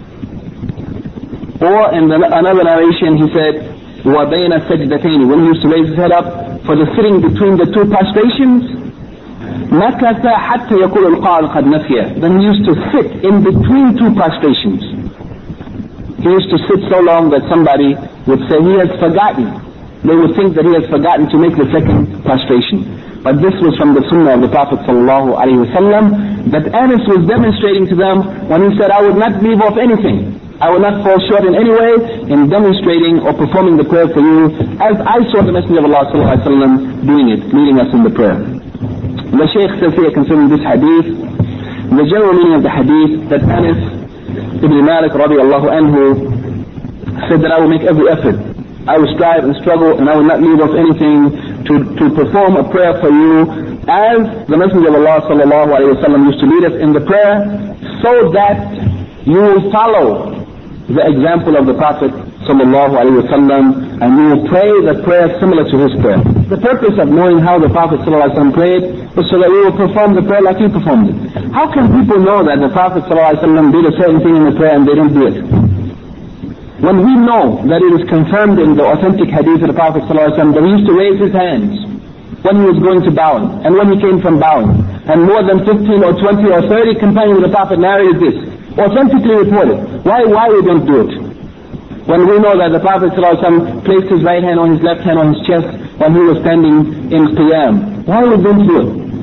or in the, another narration he said وبين السجدتين, when he used to raise his head up for the sitting between the two prostrations, مكث حتى يقول القائل قد نسي, then he used to sit in between two prostrations. He used to sit so long that somebody would say he has forgotten. They would think that he has forgotten to make the second prostration. But this was from the sunnah of the Prophet sallallahu alaihi wasallam, that Anas was demonstrating to them when he said, I would not leave off anything. I will not fall short in any way in demonstrating or performing the prayer for you, as I saw the Messenger of Allah sallallahu alaihi wasallam doing it, leading us in the prayer. The Shaykh says here concerning this hadith, the general meaning of the hadith, that Anas ibn Malik radiallahu anhu said that I will make every effort. I will strive and struggle, and I will not leave off anything to, to perform a prayer for you, as the Messenger of Allah sallallahu alayhi wa sallam used to lead us in the prayer, so that you will follow the example of the Prophet sallallahu alayhi wa sallam, and you will pray the prayer similar to his prayer. The purpose of knowing how the Prophet sallallahu alayhi wa sallam prayed was so that we will perform the prayer like he performed it. How can people know that the Prophet sallallahu alayhi wa sallam did a certain thing in the prayer and they don't do it? When we know that it is confirmed in the authentic hadith of the Prophet sallallahu alayhi wa sallam that he used to raise his hands when he was going to bowing and when he came from bowing, and more than fifteen or twenty or thirty companions of the Prophet narrated this, authentically reported. Why, why we don't do it? When we know that the Prophet ﷺ placed his right hand on his left hand on his chest when he was standing in qiyam. Why we don't do it?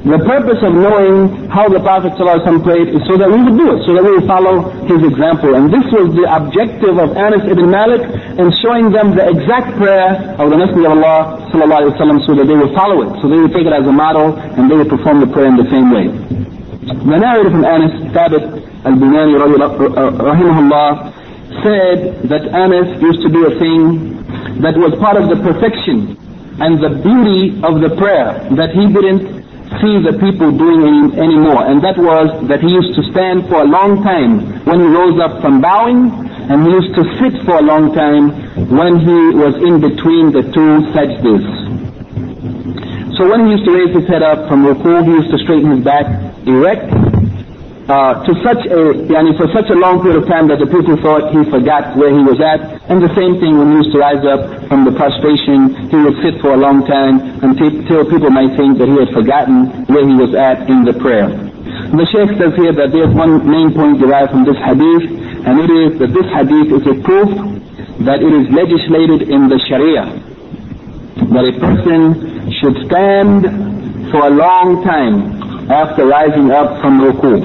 The purpose of knowing how the Prophet ﷺ prayed is so that we would do it, so that we would follow his example. And this was the objective of Anas ibn Malik in showing them the exact prayer of the Messenger of Allah sallallahu alaihi wasallam, so that they would follow it, so they would take it as a model and they would perform the prayer in the same way. The narrator from Anas, Thabit al-Bunani rahimahullah, said that Anas used to do a thing that was part of the perfection and the beauty of the prayer that he didn't see the people doing any, anymore, and that was that he used to stand for a long time when he rose up from bowing, and he used to sit for a long time when he was in between the two sajdas. So when he used to raise his head up from ruku, he used to straighten his back erect, uh, to such a, yani for such a long period of time that the people thought he forgot where he was at. And the same thing when he used to rise up from the prostration, he would sit for a long time until people might think that he had forgotten where he was at in the prayer. The Shaykh says here that there's one main point derived from this hadith, and it is that this hadith is a proof that it is legislated in the Sharia that a person should stand for a long time after rising up from ruku.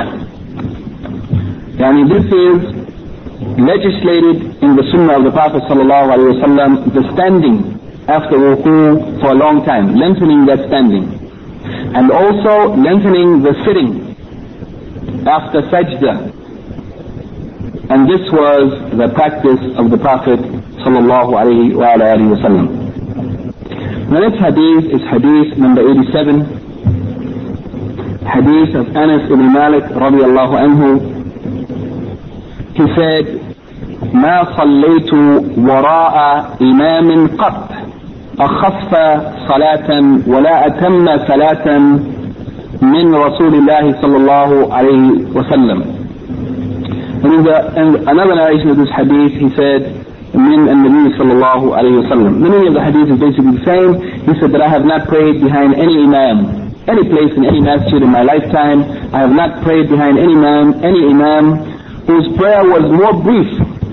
Yani this is legislated in the Sunnah of the Prophet sallallahu alaihi wasallam, the standing after ruku for a long time, lengthening that standing, and also lengthening the sitting after sajda. And this was the practice of the Prophet sallallahu alaihi wasallam. The next hadith is hadith number eighty-seven, hadith of Anas ibn Malik radiyallahu anhu. He said, ما صليت وراء إمام قط أخف صلاة ولا أتم صلاة من رسول الله صلى الله عليه وسلم. And in, the, in another narration of this hadith, he said, من النبي صلى الله عليه وسلم. The meaning of the hadith is basically the same. He said that I have not prayed behind any imam, any place in any masjid in my lifetime. I have not prayed behind any imam, any imam whose prayer was more brief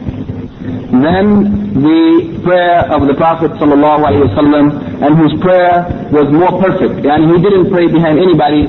than the prayer of the Prophet sallallahu alaihi wasallam, and whose prayer was more perfect. And he didn't pray behind anybody.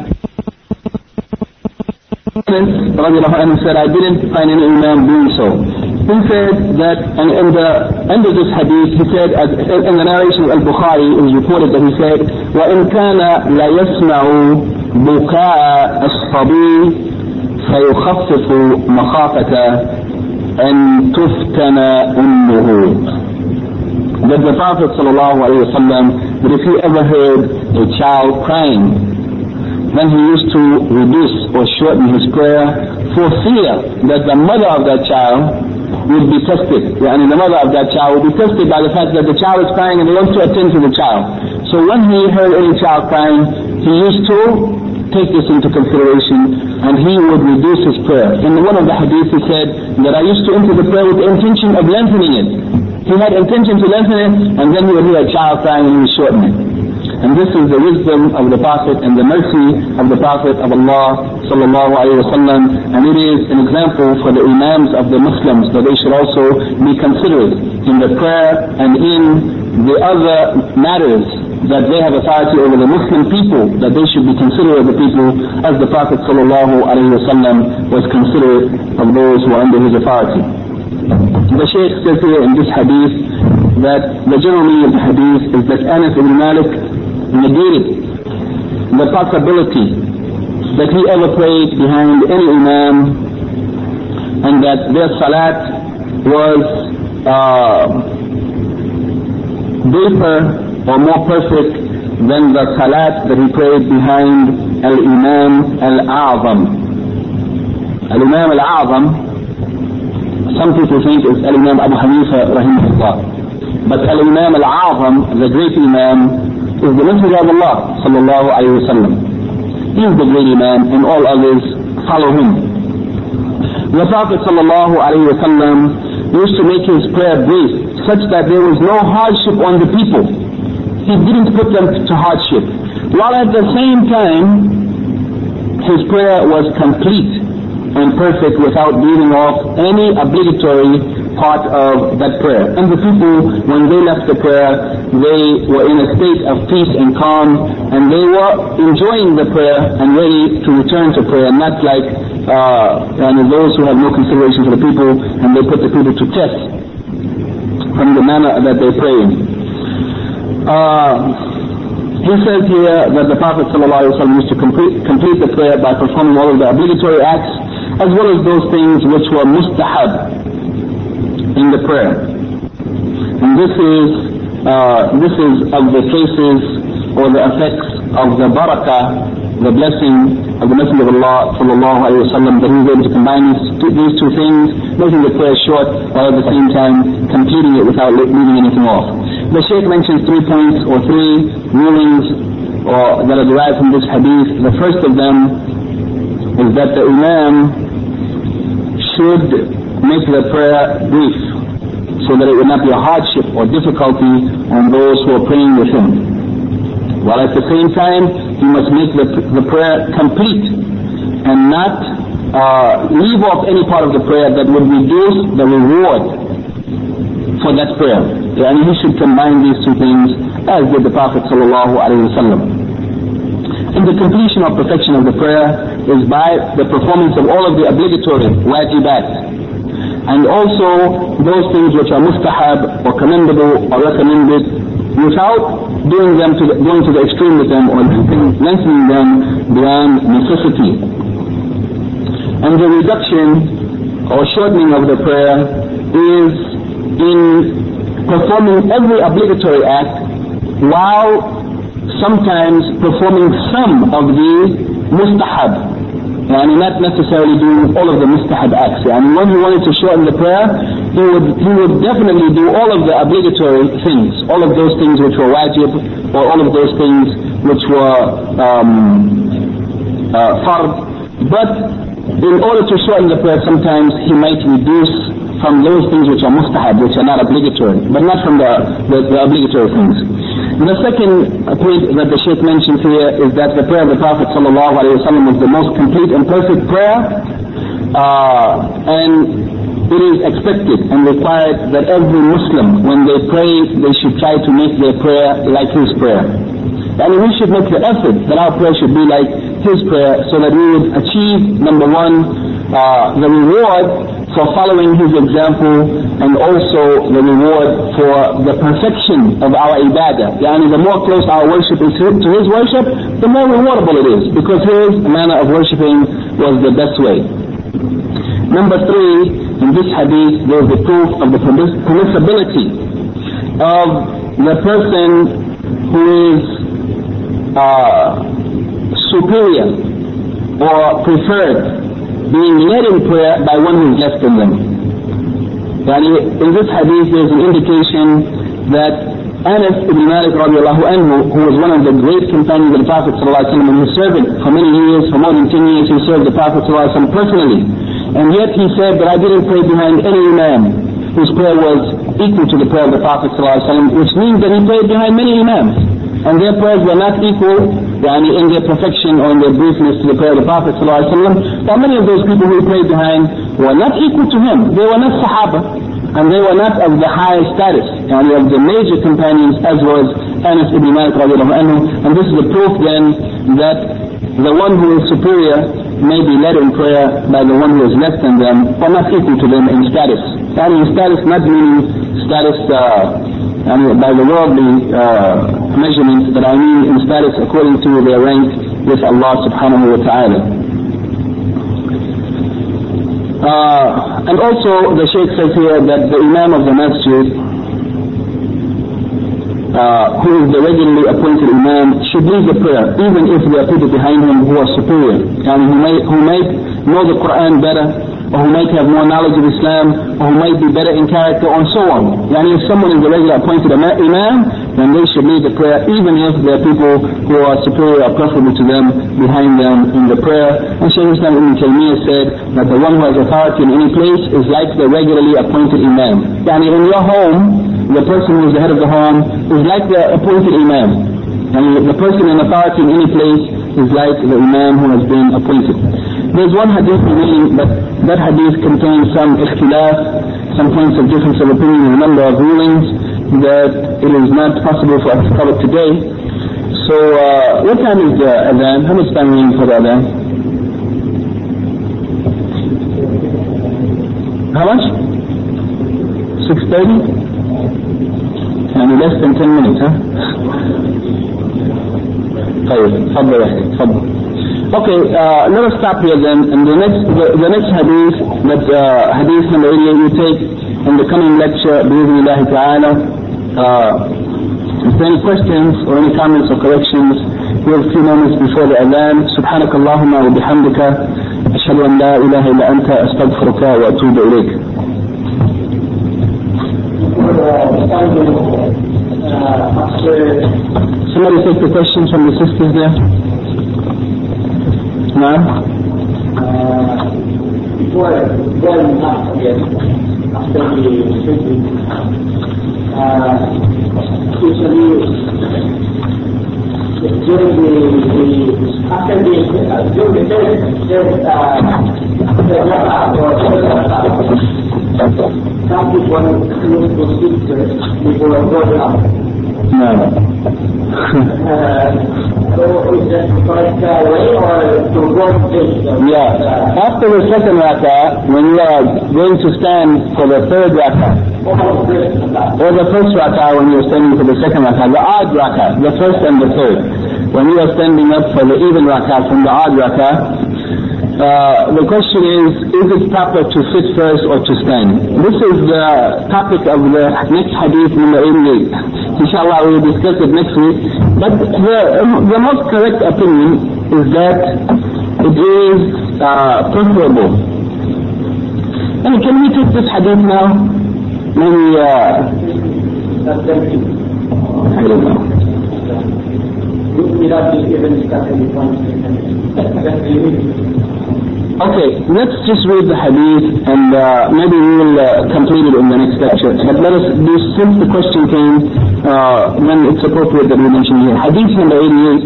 Anas said, I didn't find any imam doing so. He said that, and in the end of this hadith, he said, in the narration of Al-Bukhari, it was reported that he said, وَإِنْ كَانَ لَا يَسْمَعُ بُكَاءَ الصَّبِي فيخفف مخافة أن تفتن أمه. That the Prophet sallallahu alaihi wasallam, that if he ever heard a child crying, then he used to reduce or shorten his prayer for fear that the mother of that child would be tested. And the mother of that child would be tested by the fact that the child is crying and he wants to attend to the child. So when he heard any child crying, he used to take this into consideration, and he would reduce his prayer. In one of the hadiths he said that I used to enter the prayer with the intention of lengthening it. He had intention to lengthen it, and then he would hear a child crying and he would shorten it. And this is the wisdom of the Prophet and the mercy of the Prophet of Allah sallallahu alaihi wasallam, and it is an example for the imams of the Muslims that they should also be considerate in the prayer and in the other matters that they have authority over the Muslim people, that they should be considerate of the people as the Prophet sallallahu alaihi wasallam was considerate of those who are under his authority. The Shaykh says here in this hadith that the general meaning of the hadith is that Anas ibn Malik negated the possibility that he ever prayed behind any imam, and that their salat was uh, briefer or more perfect than the salat that he prayed behind Al-Imam Al-A'zam. Al-Imam Al-A'zam, some people think it's Al-Imam Abu Hanifa rahimahullah, but Al-Imam Al-A'zam, the great Imam, is the Messenger of Allah sallallahu alayhi wa sallam. He is the great Imam, and all others follow him. The Prophet sallallahu alayhi wa sallam used to make his prayer brief, such that there was no hardship on the people. He didn't put them to hardship, while at the same time his prayer was complete and perfect without leaving off any obligatory part of that prayer. And the people, when they left the prayer, they were in a state of peace and calm, and they were enjoying the prayer and ready to return to prayer, not like uh, and those who have no consideration for the people, and they put the people to test from the manner that they pray in. Uh, he says here that the Prophet ﷺ used to complete, complete the prayer by performing all of the obligatory acts, as well as those things which were mustahab in the prayer. And this is uh, this is of the cases or the effects of the barakah, the blessing of the Messenger of Allah sallallahu alayhi wa sallam, that he was able to combine these two, these two things, making the prayer short while at the same time completing it without leaving anything off. The Shaykh mentions three points or three rulings or that are derived from this hadith. The first of them is that the Imam should make the prayer brief, so that it would not be a hardship or difficulty on those who are praying with him, while at the same time he must make the, the prayer complete and not uh, leave off any part of the prayer that would reduce the reward for that prayer. And he should combine these two things, as did the Prophet sallallahu alaihi wasallam. And the completion or perfection of the prayer is by the performance of all of the obligatory wajibat, and also those things which are mustahab or commendable or recommended, without doing them to the, going to the extreme with them or lengthening them beyond necessity. And the reduction or shortening of the prayer is in performing every obligatory act, while sometimes performing some of the mustahab, and not necessarily doing all of the mustahab acts. And when he wanted to shorten the prayer, he would he would definitely do all of the obligatory things, all of those things which were wajib, or all of those things which were um, uh, fard. But in order to shorten the prayer, sometimes he might reduce from those things which are mustahab, which are not obligatory, but not from the, the, the obligatory things. The second point that the Shaykh mentions here is that the prayer of the Prophet sallallahu alaihi wasallam is the most complete and perfect prayer, uh, and it is expected and required that every Muslim, when they pray, they should try to make their prayer like his prayer. And we should make the effort that our prayer should be like his prayer, so that we would achieve, number one, uh, the reward for following his example, and also the reward for the perfection of our ibadah. Yani the more close our worship is to his worship, the more rewardable it is, because his manner of worshipping was the best way. Number three, in this hadith there is the proof of the permissibility of the person who is uh, superior or preferred being led in prayer by one who is less than them. And in this hadith there is an indication that Anas ibn Malik radiallahu anhu, who was one of the great companions of the Prophet sallallahu alaihi wasallam, and his servant for many years, for more than ten years he served the Prophet sallallahu alaihi wasallam personally, and yet he said that I didn't pray behind any imam whose prayer was equal to the prayer of the Prophet sallallahu alaihi wasallam, which means that he prayed behind many imams, and their prayers were not equal yani in their perfection or in their briefness to the prayer of the Prophet ﷺ. But many of those people who prayed behind were not equal to him. They were not Sahaba, and they were not of the high status, yani of the major companions, as was Anas ibn Malik radiallahu anhu. And this is a proof then that the one who is superior may be led in prayer by the one who is less than them, or not equal to them in status. And in status, not meaning status uh, and by the worldly uh, measurements, but I mean in status according to their rank with Allah subhanahu wa ta'ala. Uh, and also the Shaykh says here that the Imam of the Masjid, uh, who is the regularly appointed Imam, should lead the prayer, even if there are people behind him who are superior, and who may, who may know the Quran better, or who might have more knowledge of Islam, or who might be better in character, and so on. Yani if someone is a regular appointed Imam, then they should lead the prayer, even if there are people who are superior or preferable to them behind them in the prayer. And Shaykh Islam Ibn Taymiyyah said that the one who has authority in any place is like the regularly appointed Imam. Yani in your home, the person who is the head of the home is like the appointed Imam. And the person in authority in any place is like the Imam who has been appointed. There's one hadith remaining, but that hadith contains some ikhtilaf some points of difference of opinion, a number of rulings that it is not possible for us to cover today. So, uh, what time is the adhan? How much time are we in for the adhan? How much? six thirty? يعني less than ten minutes, huh? طيب, تفضل يا أخي, تفضل. Okay, uh, let us stop here then. And the next, the, the next hadith, that uh, hadith number eighty-eight, we take in the coming lecture, bi'idhnillahi ta'ala. Uh, if there are any questions or any comments or corrections, we have a few moments before the adhan. سبحانك اللهم وبحمدك أشهد أن لا إله إلا أنت أستغفرك وأتوب إليك. Somebody take the questions from the sisters there. No? Before going up again, after the treatment, usually during the, the after the uh, during the test, there's uh, the raka or some people need to speak before going up. No. uh, so is that correct uh, way or to go this? Uh, yeah. After the second rak'ah, when you are going to stand for the third rak'ah, or the first rak'ah when you are standing for the second rak'ah, the odd rak'ah, the first and the third, when you are standing up for the even rak'ah from the odd rak'ah, Uh, the question is, is it proper to sit first or to stand? This is the topic of the next hadith number eighty-eight. Inshallah we will discuss it next week. But the, the most correct opinion is that it is uh, preferable. And can we take this hadith now? Maybe, uh, I don't know. Okay, let's just read the hadith and uh, maybe we will uh, complete it in the next lecture. But let us do, since the question came, uh, then it's appropriate that we mention here. Hadith number eighty-eight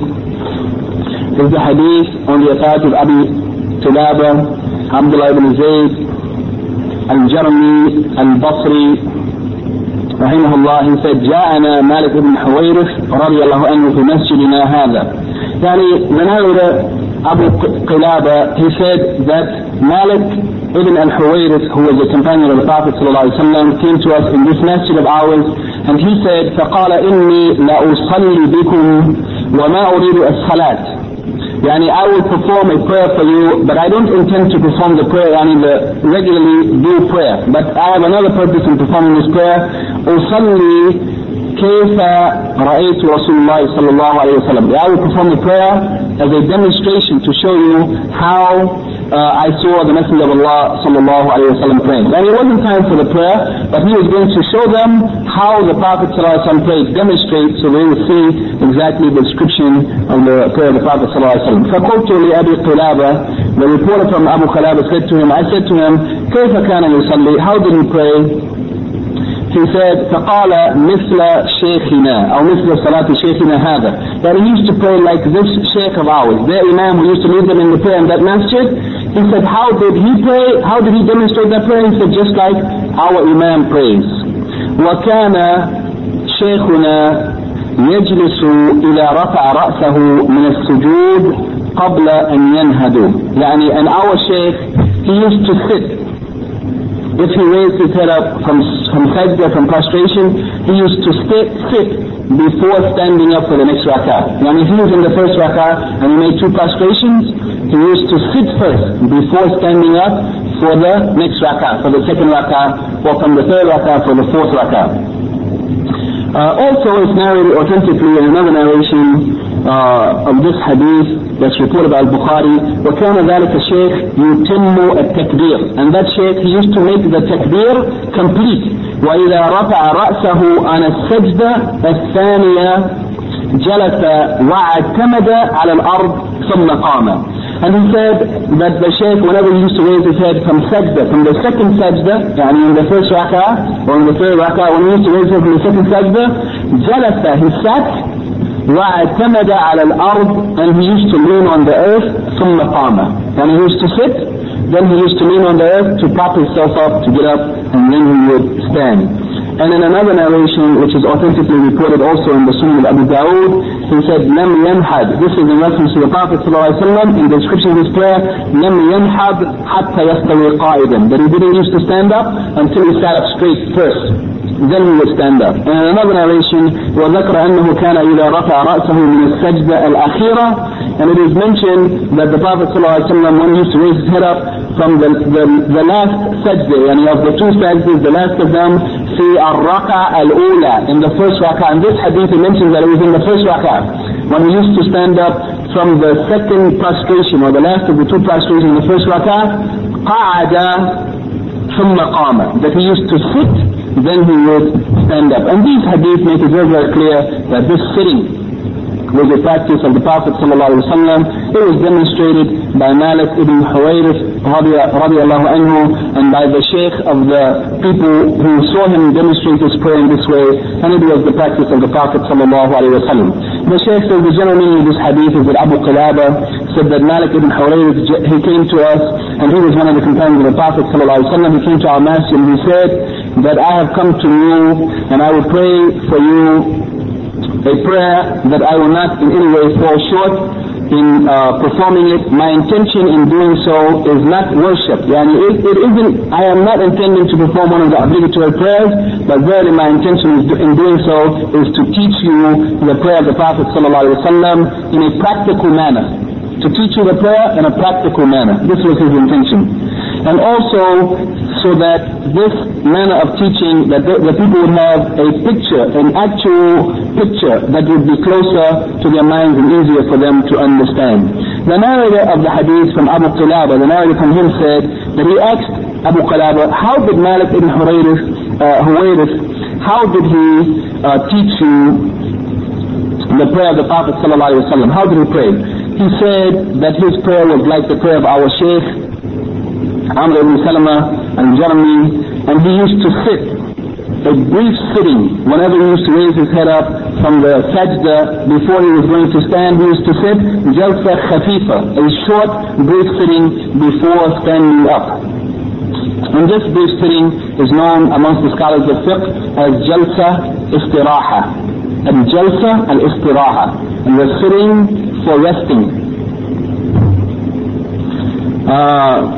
is the hadith on the authority of Abi Qilaba, Abdullah ibn Zayd, Al-Jarmi, Al-Basri, rahimahullah. He said, جاءنا مالك بن حويرث رضي الله عنه في مسجدنا هذا. يعني من هذا Abu Qilaba, he said that Malik ibn al-Huwayrith, who was a companion of the Prophet ﷺ, came to us in this masjid of ours, and he said, فَقَالَ إِنِّي لَأُصَلِّ بِكُمْ وَمَا أُرِيدُ الصَّلَاةِ. Yani, I will perform a prayer for you, but I don't intend to perform the prayer, yani the regularly do prayer. But I have another purpose in performing this prayer. أُصَلِّ كيف رأيت رسول الله صلى الله عليه وسلم. I will perform the prayer as a demonstration to show you how uh, I saw the Messenger of Allah صلى الله عليه وسلم praying. And it wasn't time for the prayer, but he was going to show them how the Prophet صلى الله عليه وسلم prayed, demonstrate so they will see exactly the description of the prayer of the Prophet صلى الله عليه وسلم. فقلت لأبي قلابة, the reporter from Abu Qilaba said to him, I said to him, كيف كان يصلي, how did he pray? He said, فقال مثل شيخنا أو مثل صلاة شيخنا هذا. That he used to pray like this sheikh of ours, their imam who used to lead them in the prayer in that masjid. He said, how did he pray? How did he demonstrate that prayer? He said, just like our imam prays. وكان شيخنا يجلس إذا رفع رأسه من السجود قبل أن ينهض. يعني and our sheikh, he used to sit. If he raised his head up from, from sajda, from prostration, he used to sit, sit before standing up for the next rak'ah. And if he was in the first rak'ah and he made two prostrations, he used to sit first before standing up for the next rak'ah, for the second rak'ah, or from the third rak'ah for the fourth rak'ah. Uh, also, it's narrated authentically in another narration uh, of this hadith that's reported by Al-Bukhari, وَكَانَ ذَلِكَ الشَّيْخ يُتِمُّ التَّكْبِيرَ. And that shaykh, he used to make the takbir complete. وَإِذَا رَفَعَ رَأْسَهُ عَنَ السَّجْدَةِ الثَّانِيَةِ جَلَسَ وَاعْتَمَدَ عَلى الْأَرْضِ ثُمَّ قَامَ. And he said that the shaykh, whenever he used to raise his head from sajda, from the second sajda, يعني in the first rak'ah, or in the third rak'ah, when he used to raise his head from the second sajda, جَلَسَ, he sat, وَاعْتَمَدَ عَلى الْأَرْضِ, and he used to lean on the earth, ثُمَّ قَامَ. And he used to sit, then he used to lean on the earth to prop himself up, to get up, and then he would stand. And in another narration, which is authentically reported also in the Sunan of Abu Dawood, he said, لَمْ يَنْحَدْ. This is in reference to the Prophet ﷺ in the description of his prayer, لَمْ يَنْحَدْ حَتَّى يَسْتَوِي قَائِدًا. That he didn't used to stand up until he sat up straight first. Then he would stand up. And in another narration, وَذَكْرَ أَنَّهُ كَانَ إِذَا رَفَعَ رَأْسَهُ مِنَ السَّجْدَةِ الْأَخِيرَةِ. And it is mentioned that the Prophet ﷺ, when he used to raise his head up from the, the, the last sajda, yani of the two sajdas, the last of them, في الركعة الأولى, in the first rak'ah. And this hadith mentions that it was in the first rak'ah, when he used to stand up from the second prostration, or the last of the two prostrations in the first rak'ah, قَعَدَ ثُمَّ قَامَ, that he used to sit, then he would stand up. And these hadith make it very, very clear that this sitting was a practice of the Prophet sallallahu alaihi wasallam. It was demonstrated by Malik ibn Huwayrith radiallahu anhu, and by the sheikh of the people who saw him demonstrate this prayer in this way, and it was the practice of the Prophet sallallahu alaihi wasallam. The sheikh says the general meaning of this hadith is that Abu Qilaba said that Malik ibn Huwayrith, he came to us, and he was one of the companions of the Prophet sallallahu alaihi wasallam. He came to our masjid and he said that I have come to you and I would pray for you a prayer that I will not in any way fall short in uh, performing it. My intention in doing so is not worship. Yani it, it isn't, I am not intending to perform one of the obligatory prayers, but verily my intention is, in doing so is to teach you the prayer of the Prophet sallallahu alaihi wasallam in a practical manner. To teach you the prayer in a practical manner. This was his intention. And also, so that this manner of teaching, that the, the people would have a picture, an actual picture that would be closer to their minds and easier for them to understand. The narrator of the hadith from Abu Qilaba, the narrator from him said that he asked Abu Qilaba, how did Malik ibn Huwayrith, uh, Huwayrith how did he uh, teach you the prayer of the Prophet sallallahu alaihi wasallam? How did he pray? He said that his prayer was like the prayer of our Shaykh Amr ibn Salama al-Jarmi, and he used to sit, a brief sitting, whenever he used to raise his head up from the sajda before he was going to stand, he used to sit, jalsa khafifa, a short, brief sitting before standing up. And this brief sitting is known amongst the scholars of fiqh as jalsa istiraha, and jalsa al-istiraha, and the sitting for resting. Uh,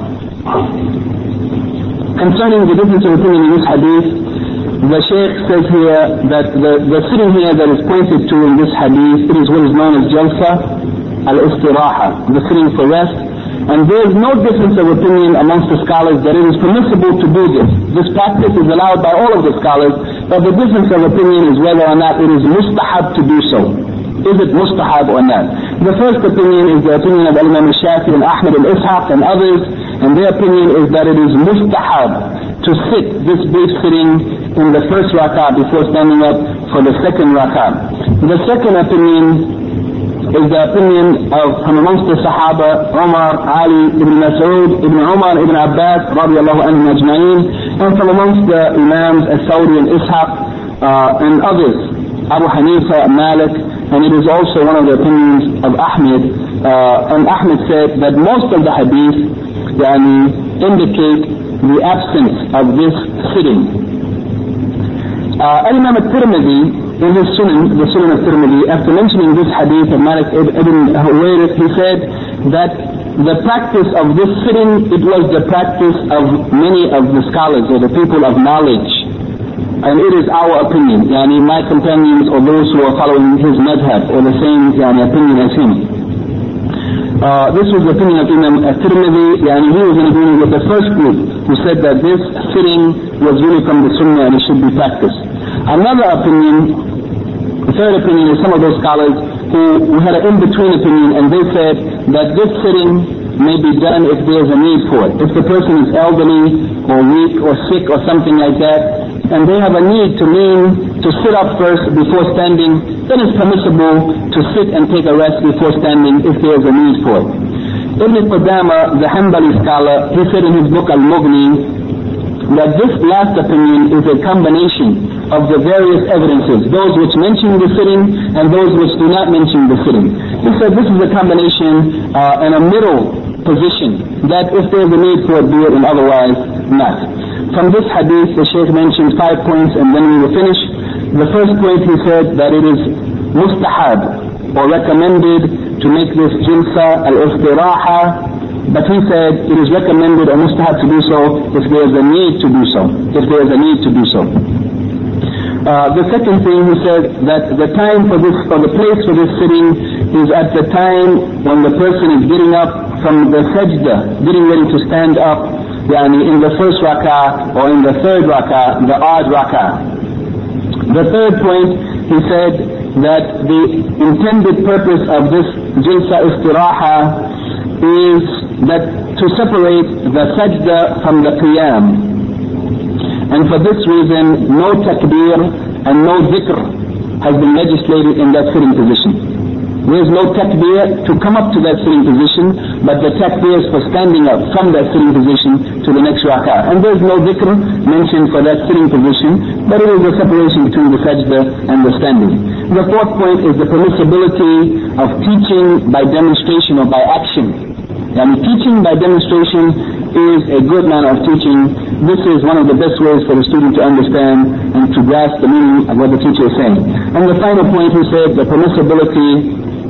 Concerning the difference of opinion in this hadith, the Shaykh says here that the, the sitting here that is pointed to in this hadith, it is what is known as jalsa al-istiraha, the sitting for rest. And there is no difference of opinion amongst the scholars that it is permissible to do this. This practice is allowed by all of the scholars, but the difference of opinion is whether or not it is mustahab to do so. Is it mustahab or not? The first opinion is the opinion of Imam al-Shafi and Ahmad al-Ishaq and others, and their opinion is that it is mustahab to sit this brief sitting in the first rak'ah before standing up for the second rak'ah. The second opinion is the opinion of from amongst the Sahaba, Umar, Ali, Ibn Mas'ud, Ibn Umar, Ibn Abbas, radiallahu anhum ajma'in, and from amongst the Imams, As-Sawri and Ishaq, uh, and others, Abu Hanifa, Malik, and it is also one of the opinions of Ahmed. Uh, and Ahmed said that most of the hadith yani, indicate the absence of this sitting. Uh, Imam al-Tirmidhi, in his Sunan, the Sunan al-Tirmidhi, after mentioning this hadith of Malik ibn Huwayrith, he said that the practice of this sitting, it was the practice of many of the scholars or the people of knowledge. And it is our opinion, yani my companions or those who are following his madhab or the same yani, opinion as him. Uh, this was the opinion of Imam al-Tirmidhi, yani he was in agreement with the first group who said that this sitting was really from the Sunnah and it should be practiced. Another opinion, the third opinion is some of those scholars who, who had an in-between opinion, and they said that this sitting may be done if there is a need for it. If the person is elderly or weak or sick or something like that, and they have a need to lean, to sit up first before standing, then it's permissible to sit and take a rest before standing if there is a need for it. Ibn Qudama, the Hanbali scholar, he said in his book Al-Mughni that this last opinion is a combination of the various evidences, those which mention the sitting and those which do not mention the sitting. He said this is a combination uh, and a middle position, that if there is a need for it, do it, and otherwise not. From this hadith, the Shaykh mentioned five points, and then we will finish. The first point, he said that it is mustahab, or recommended, to make this jilsa al-istiraha, but he said it is recommended or mustahab to do so if there is a need to do so. If there is a need to do so. Uh, the second thing, he said that the time for this, or the place for this sitting is at the time when the person is getting up from the sajda, getting ready to stand up, yani in the first rak'ah or in the third rak'ah, the odd rak'ah. The third point, he said that the intended purpose of this jilsa istiraha is that to separate the sajda from the qiyam. And for this reason, no takbir and no dhikr has been legislated in that sitting position. There is no takbir to come up to that sitting position, but the takbir is for standing up from that sitting position to the next rak'ah. And there is no dhikr mentioned for that sitting position, but it is a separation between the sajda and the standing. The fourth point is the permissibility of teaching by demonstration or by action. And teaching by demonstration is a good manner of teaching. This is one of the best ways for the student to understand and to grasp the meaning of what the teacher is saying. And the final point, he said, the permissibility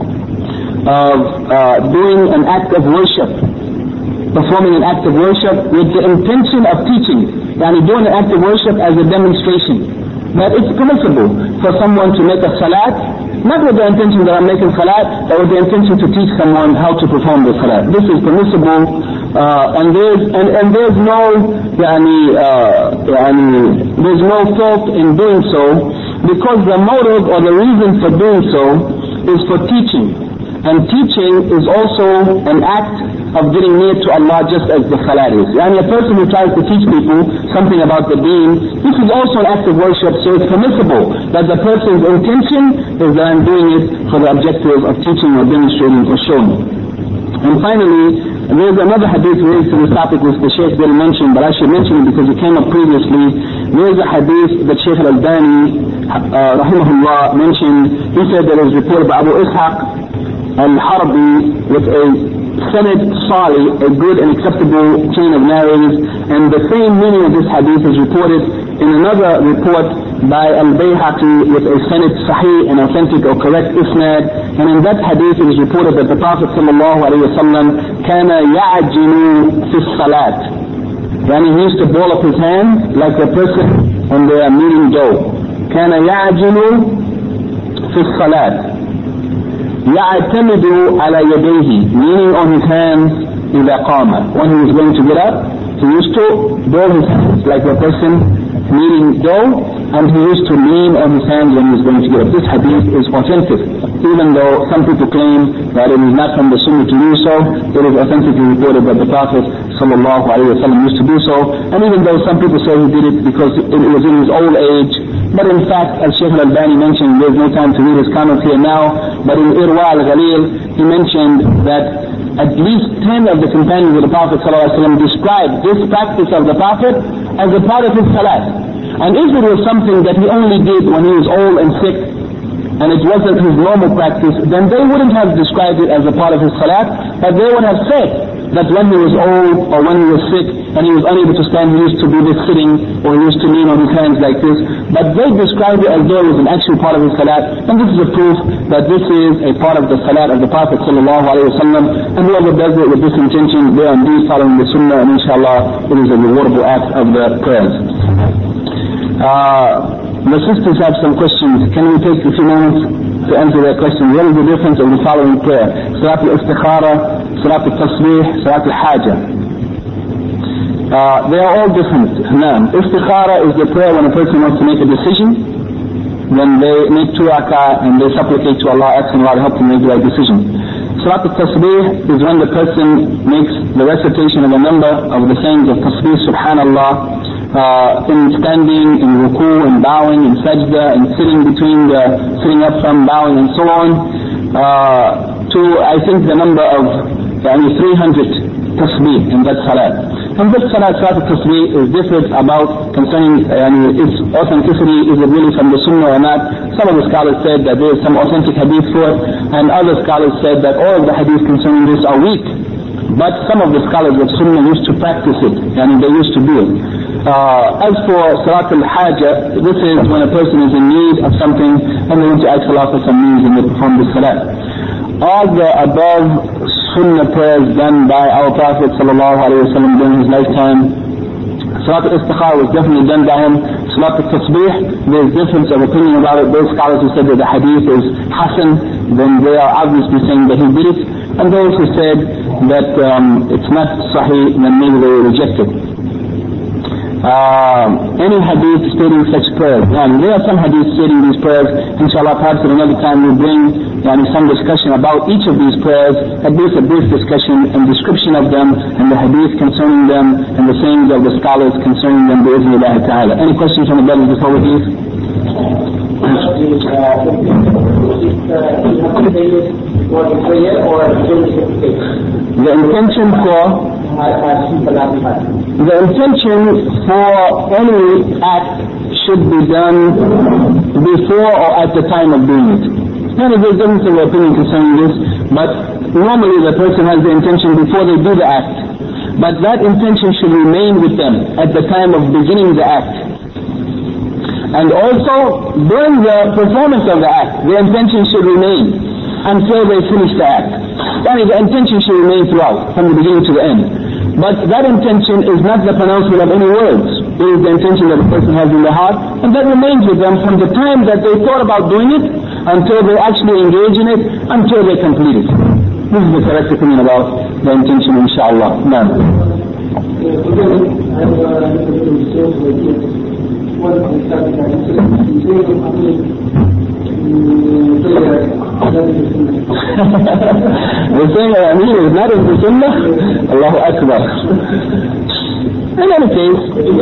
of uh, doing an act of worship, performing an act of worship with the intention of teaching, and doing an act of worship as a demonstration. That it's permissible for someone to make a salat, not with the intention that I'm making salat, but with the intention to teach someone how to perform the salat. This is permissible, uh, and there's and, and there's no yani, uh, yani, there's no fault in doing so, because the motive or the reason for doing so is for teaching. And teaching is also an act of getting near to Allah, just as the salat is. And a person who tries to teach people something about the deen, this is also an act of worship, so it's permissible that the person's intention is that I'm doing it for the objective of teaching or demonstrating or showing. And finally, there's another hadith related to this topic which the Shaykh didn't mention, but I should mention it because it came up previously. There's a hadith that Shaykh al-Albani, uh, rahimahullah, mentioned. He said that it was reported by Abu Ishaq al-Harbi with a sanad salih, a good and acceptable chain of narrators, and the same meaning of this hadith is reported in another report by al-Bayhaqi with a sanad sahih and authentic or correct isnad. And in that hadith it is reported that the Prophet sallallahu alaihi wasallam kana ya'jinu fi salat, and he used to ball up his hands like a person when they are kneading dough. Kana ya'jinu fi salat, يعتمد على يديه, meaning on his hands إذا قام. When he was going to get up, he used to ball his hands like a person kneading dough, and he used to lean on his hands when he was going to get up. This hadith is authentic, even though some people claim that it is not from the Sunnah to do so. It is authentically reported that the Prophet sallallahu alaihi wasallam used to do so, and even though some people say he did it because it was in his old age, but in fact, as Shaykh al-Albani mentioned, there's no time to read his comments here now, but in Irwa al-Ghalil, he mentioned that at least ten of the companions of the Prophet ﷺ described this practice of the Prophet as a part of his salat. And if it was something that he only did when he was old and sick, and it wasn't his normal practice, then they wouldn't have described it as a part of his salat, but they would have said that when he was old or when he was sick and he was unable to stand, he used to do this sitting, or he used to lean on his hands like this. But they described it as though it was an actual part of his salat, and this is a proof that this is a part of the salat of the Prophet sallallahu alaihi wasallam. And whoever does it with this intention, they are indeed following the Sunnah, and inshallah it is a rewardable act of the prayers. Uh, the sisters have some questions. Can we take a few moments to answer their questions? What is the difference of the following prayer? Salat al-Istikhara, Salat al-Tasbih, Salat al-Haja. Uh, they are all different. Naam. Istikhara is the prayer when a person wants to make a decision. When they make two rak'ah and they supplicate to Allah, asking Allah to help them make the right decision. Salat al-Tasbih is when the person makes the recitation of a number of the sayings of Tasbih, Subhanallah, Uh, in standing, in ruku, in bowing, in sajda, in sitting between the, sitting up from bowing and so on, uh, to I think the number of yani, three hundred tasbih in that salat. And this salat, salat tasbih is different about concerning yani, its authenticity, is it really from the Sunnah or not. Some of the scholars said that there is some authentic hadith for it, and other scholars said that all of the hadith concerning this are weak. but some of the scholars of Sunnah used to practice it, and they used to do it. Uh, as for Salat al-Haja, this is when a person is in need of something and they want to ask Allah for some needs and they perform the Salat. All the above Sunnah prayers done by our Prophet sallallahu alaihi wasallam during his lifetime. Salat al-Istikhara was definitely done by him. Salat al-Tasbih, there's difference of opinion about it. Those scholars who said that the hadith is Hasan, then they are obviously saying that he did it. And those who said that um, it's not Sahih, then maybe they reject it. Uh, any hadith stating such prayers. And there are some hadiths stating these prayers. Inshallah, perhaps at another time we'll bring yani, some discussion about each of these prayers, at least a brief discussion and description of them, and the hadith concerning them, and the sayings of the scholars concerning them, bi'idhnillah ta'ala. Any questions from the brothers before we leave? The intention for the intention for any act should be done before or at the time of doing it. Now there's difference of opinion concerning this, but normally the person has the intention before they do the act. But that intention should remain with them at the time of beginning the act. And also during the performance of the act, the intention should remain until they finish the act. That is, the intention should remain throughout, from the beginning to the end. But that intention is not the pronouncement of any words. It is the intention that the person has in the heart, and that remains with them from the time that they thought about doing it until they actually engage in it, until they complete it. This is the correct opinion about the intention, inshallah. Now. The saying that Ameen is not in the Sunnah? Allahu Akbar. In any case,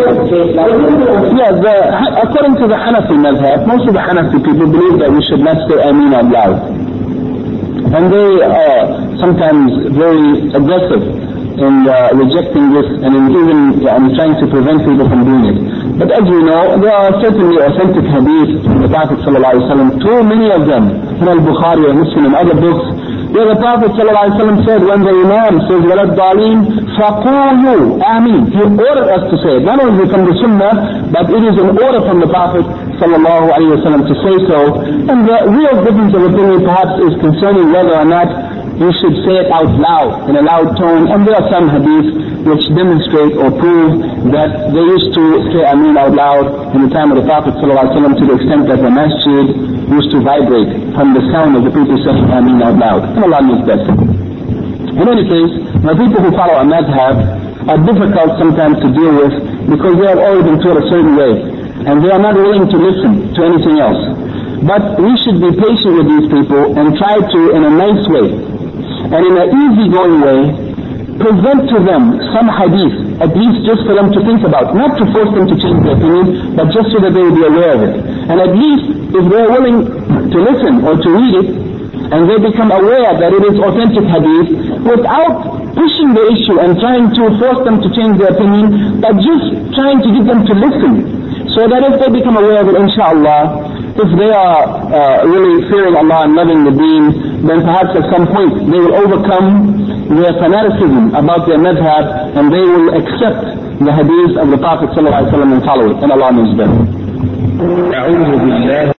yeah, the, according to the Hanafi madhab, most of the Hanafi people believe that we should not say Ameen out loud. And they are sometimes very aggressive in uh, rejecting this and in even uh, in trying to prevent people from doing it. But as we know, there are certainly authentic hadith from the Prophet ﷺ, too many of them, in Al-Bukhari and Muslim and other books, where the Prophet ﷺ said, when the Imam says, وَلَا الضَّالِينَ فَقُولُوا آمين. He ordered us to say it, not only from the Sunnah, but it is an order from the Prophet ﷺ to say so. And the real difference of opinion perhaps is concerning whether or not you should say it out loud, in a loud tone. And there are some hadiths which demonstrate or prove that they used to say Ameen out loud in the time of the Prophet ﷺ, to the extent that the masjid used to vibrate from the sound of the people saying Ameen out loud. And Allah knows best. In any case, the people who follow a madhab are difficult sometimes to deal with because they have already been taught a certain way and they are not willing to listen to anything else. But we should be patient with these people and try to, in a nice way and in an easygoing way, present to them some hadith, at least just for them to think about, not to force them to change their opinion, but just so that they will be aware of it. And at least if they are willing to listen or to read it, and they become aware that it is authentic hadith, without pushing the issue and trying to force them to change their opinion, but just trying to get them to listen, so that if they become aware of it, inshallah, if they are uh, really fearing Allah and loving the deen, then perhaps at some point they will overcome their fanaticism about their madhab and they will accept the hadith of the Prophet ﷺ and follow it. And Allah knows better.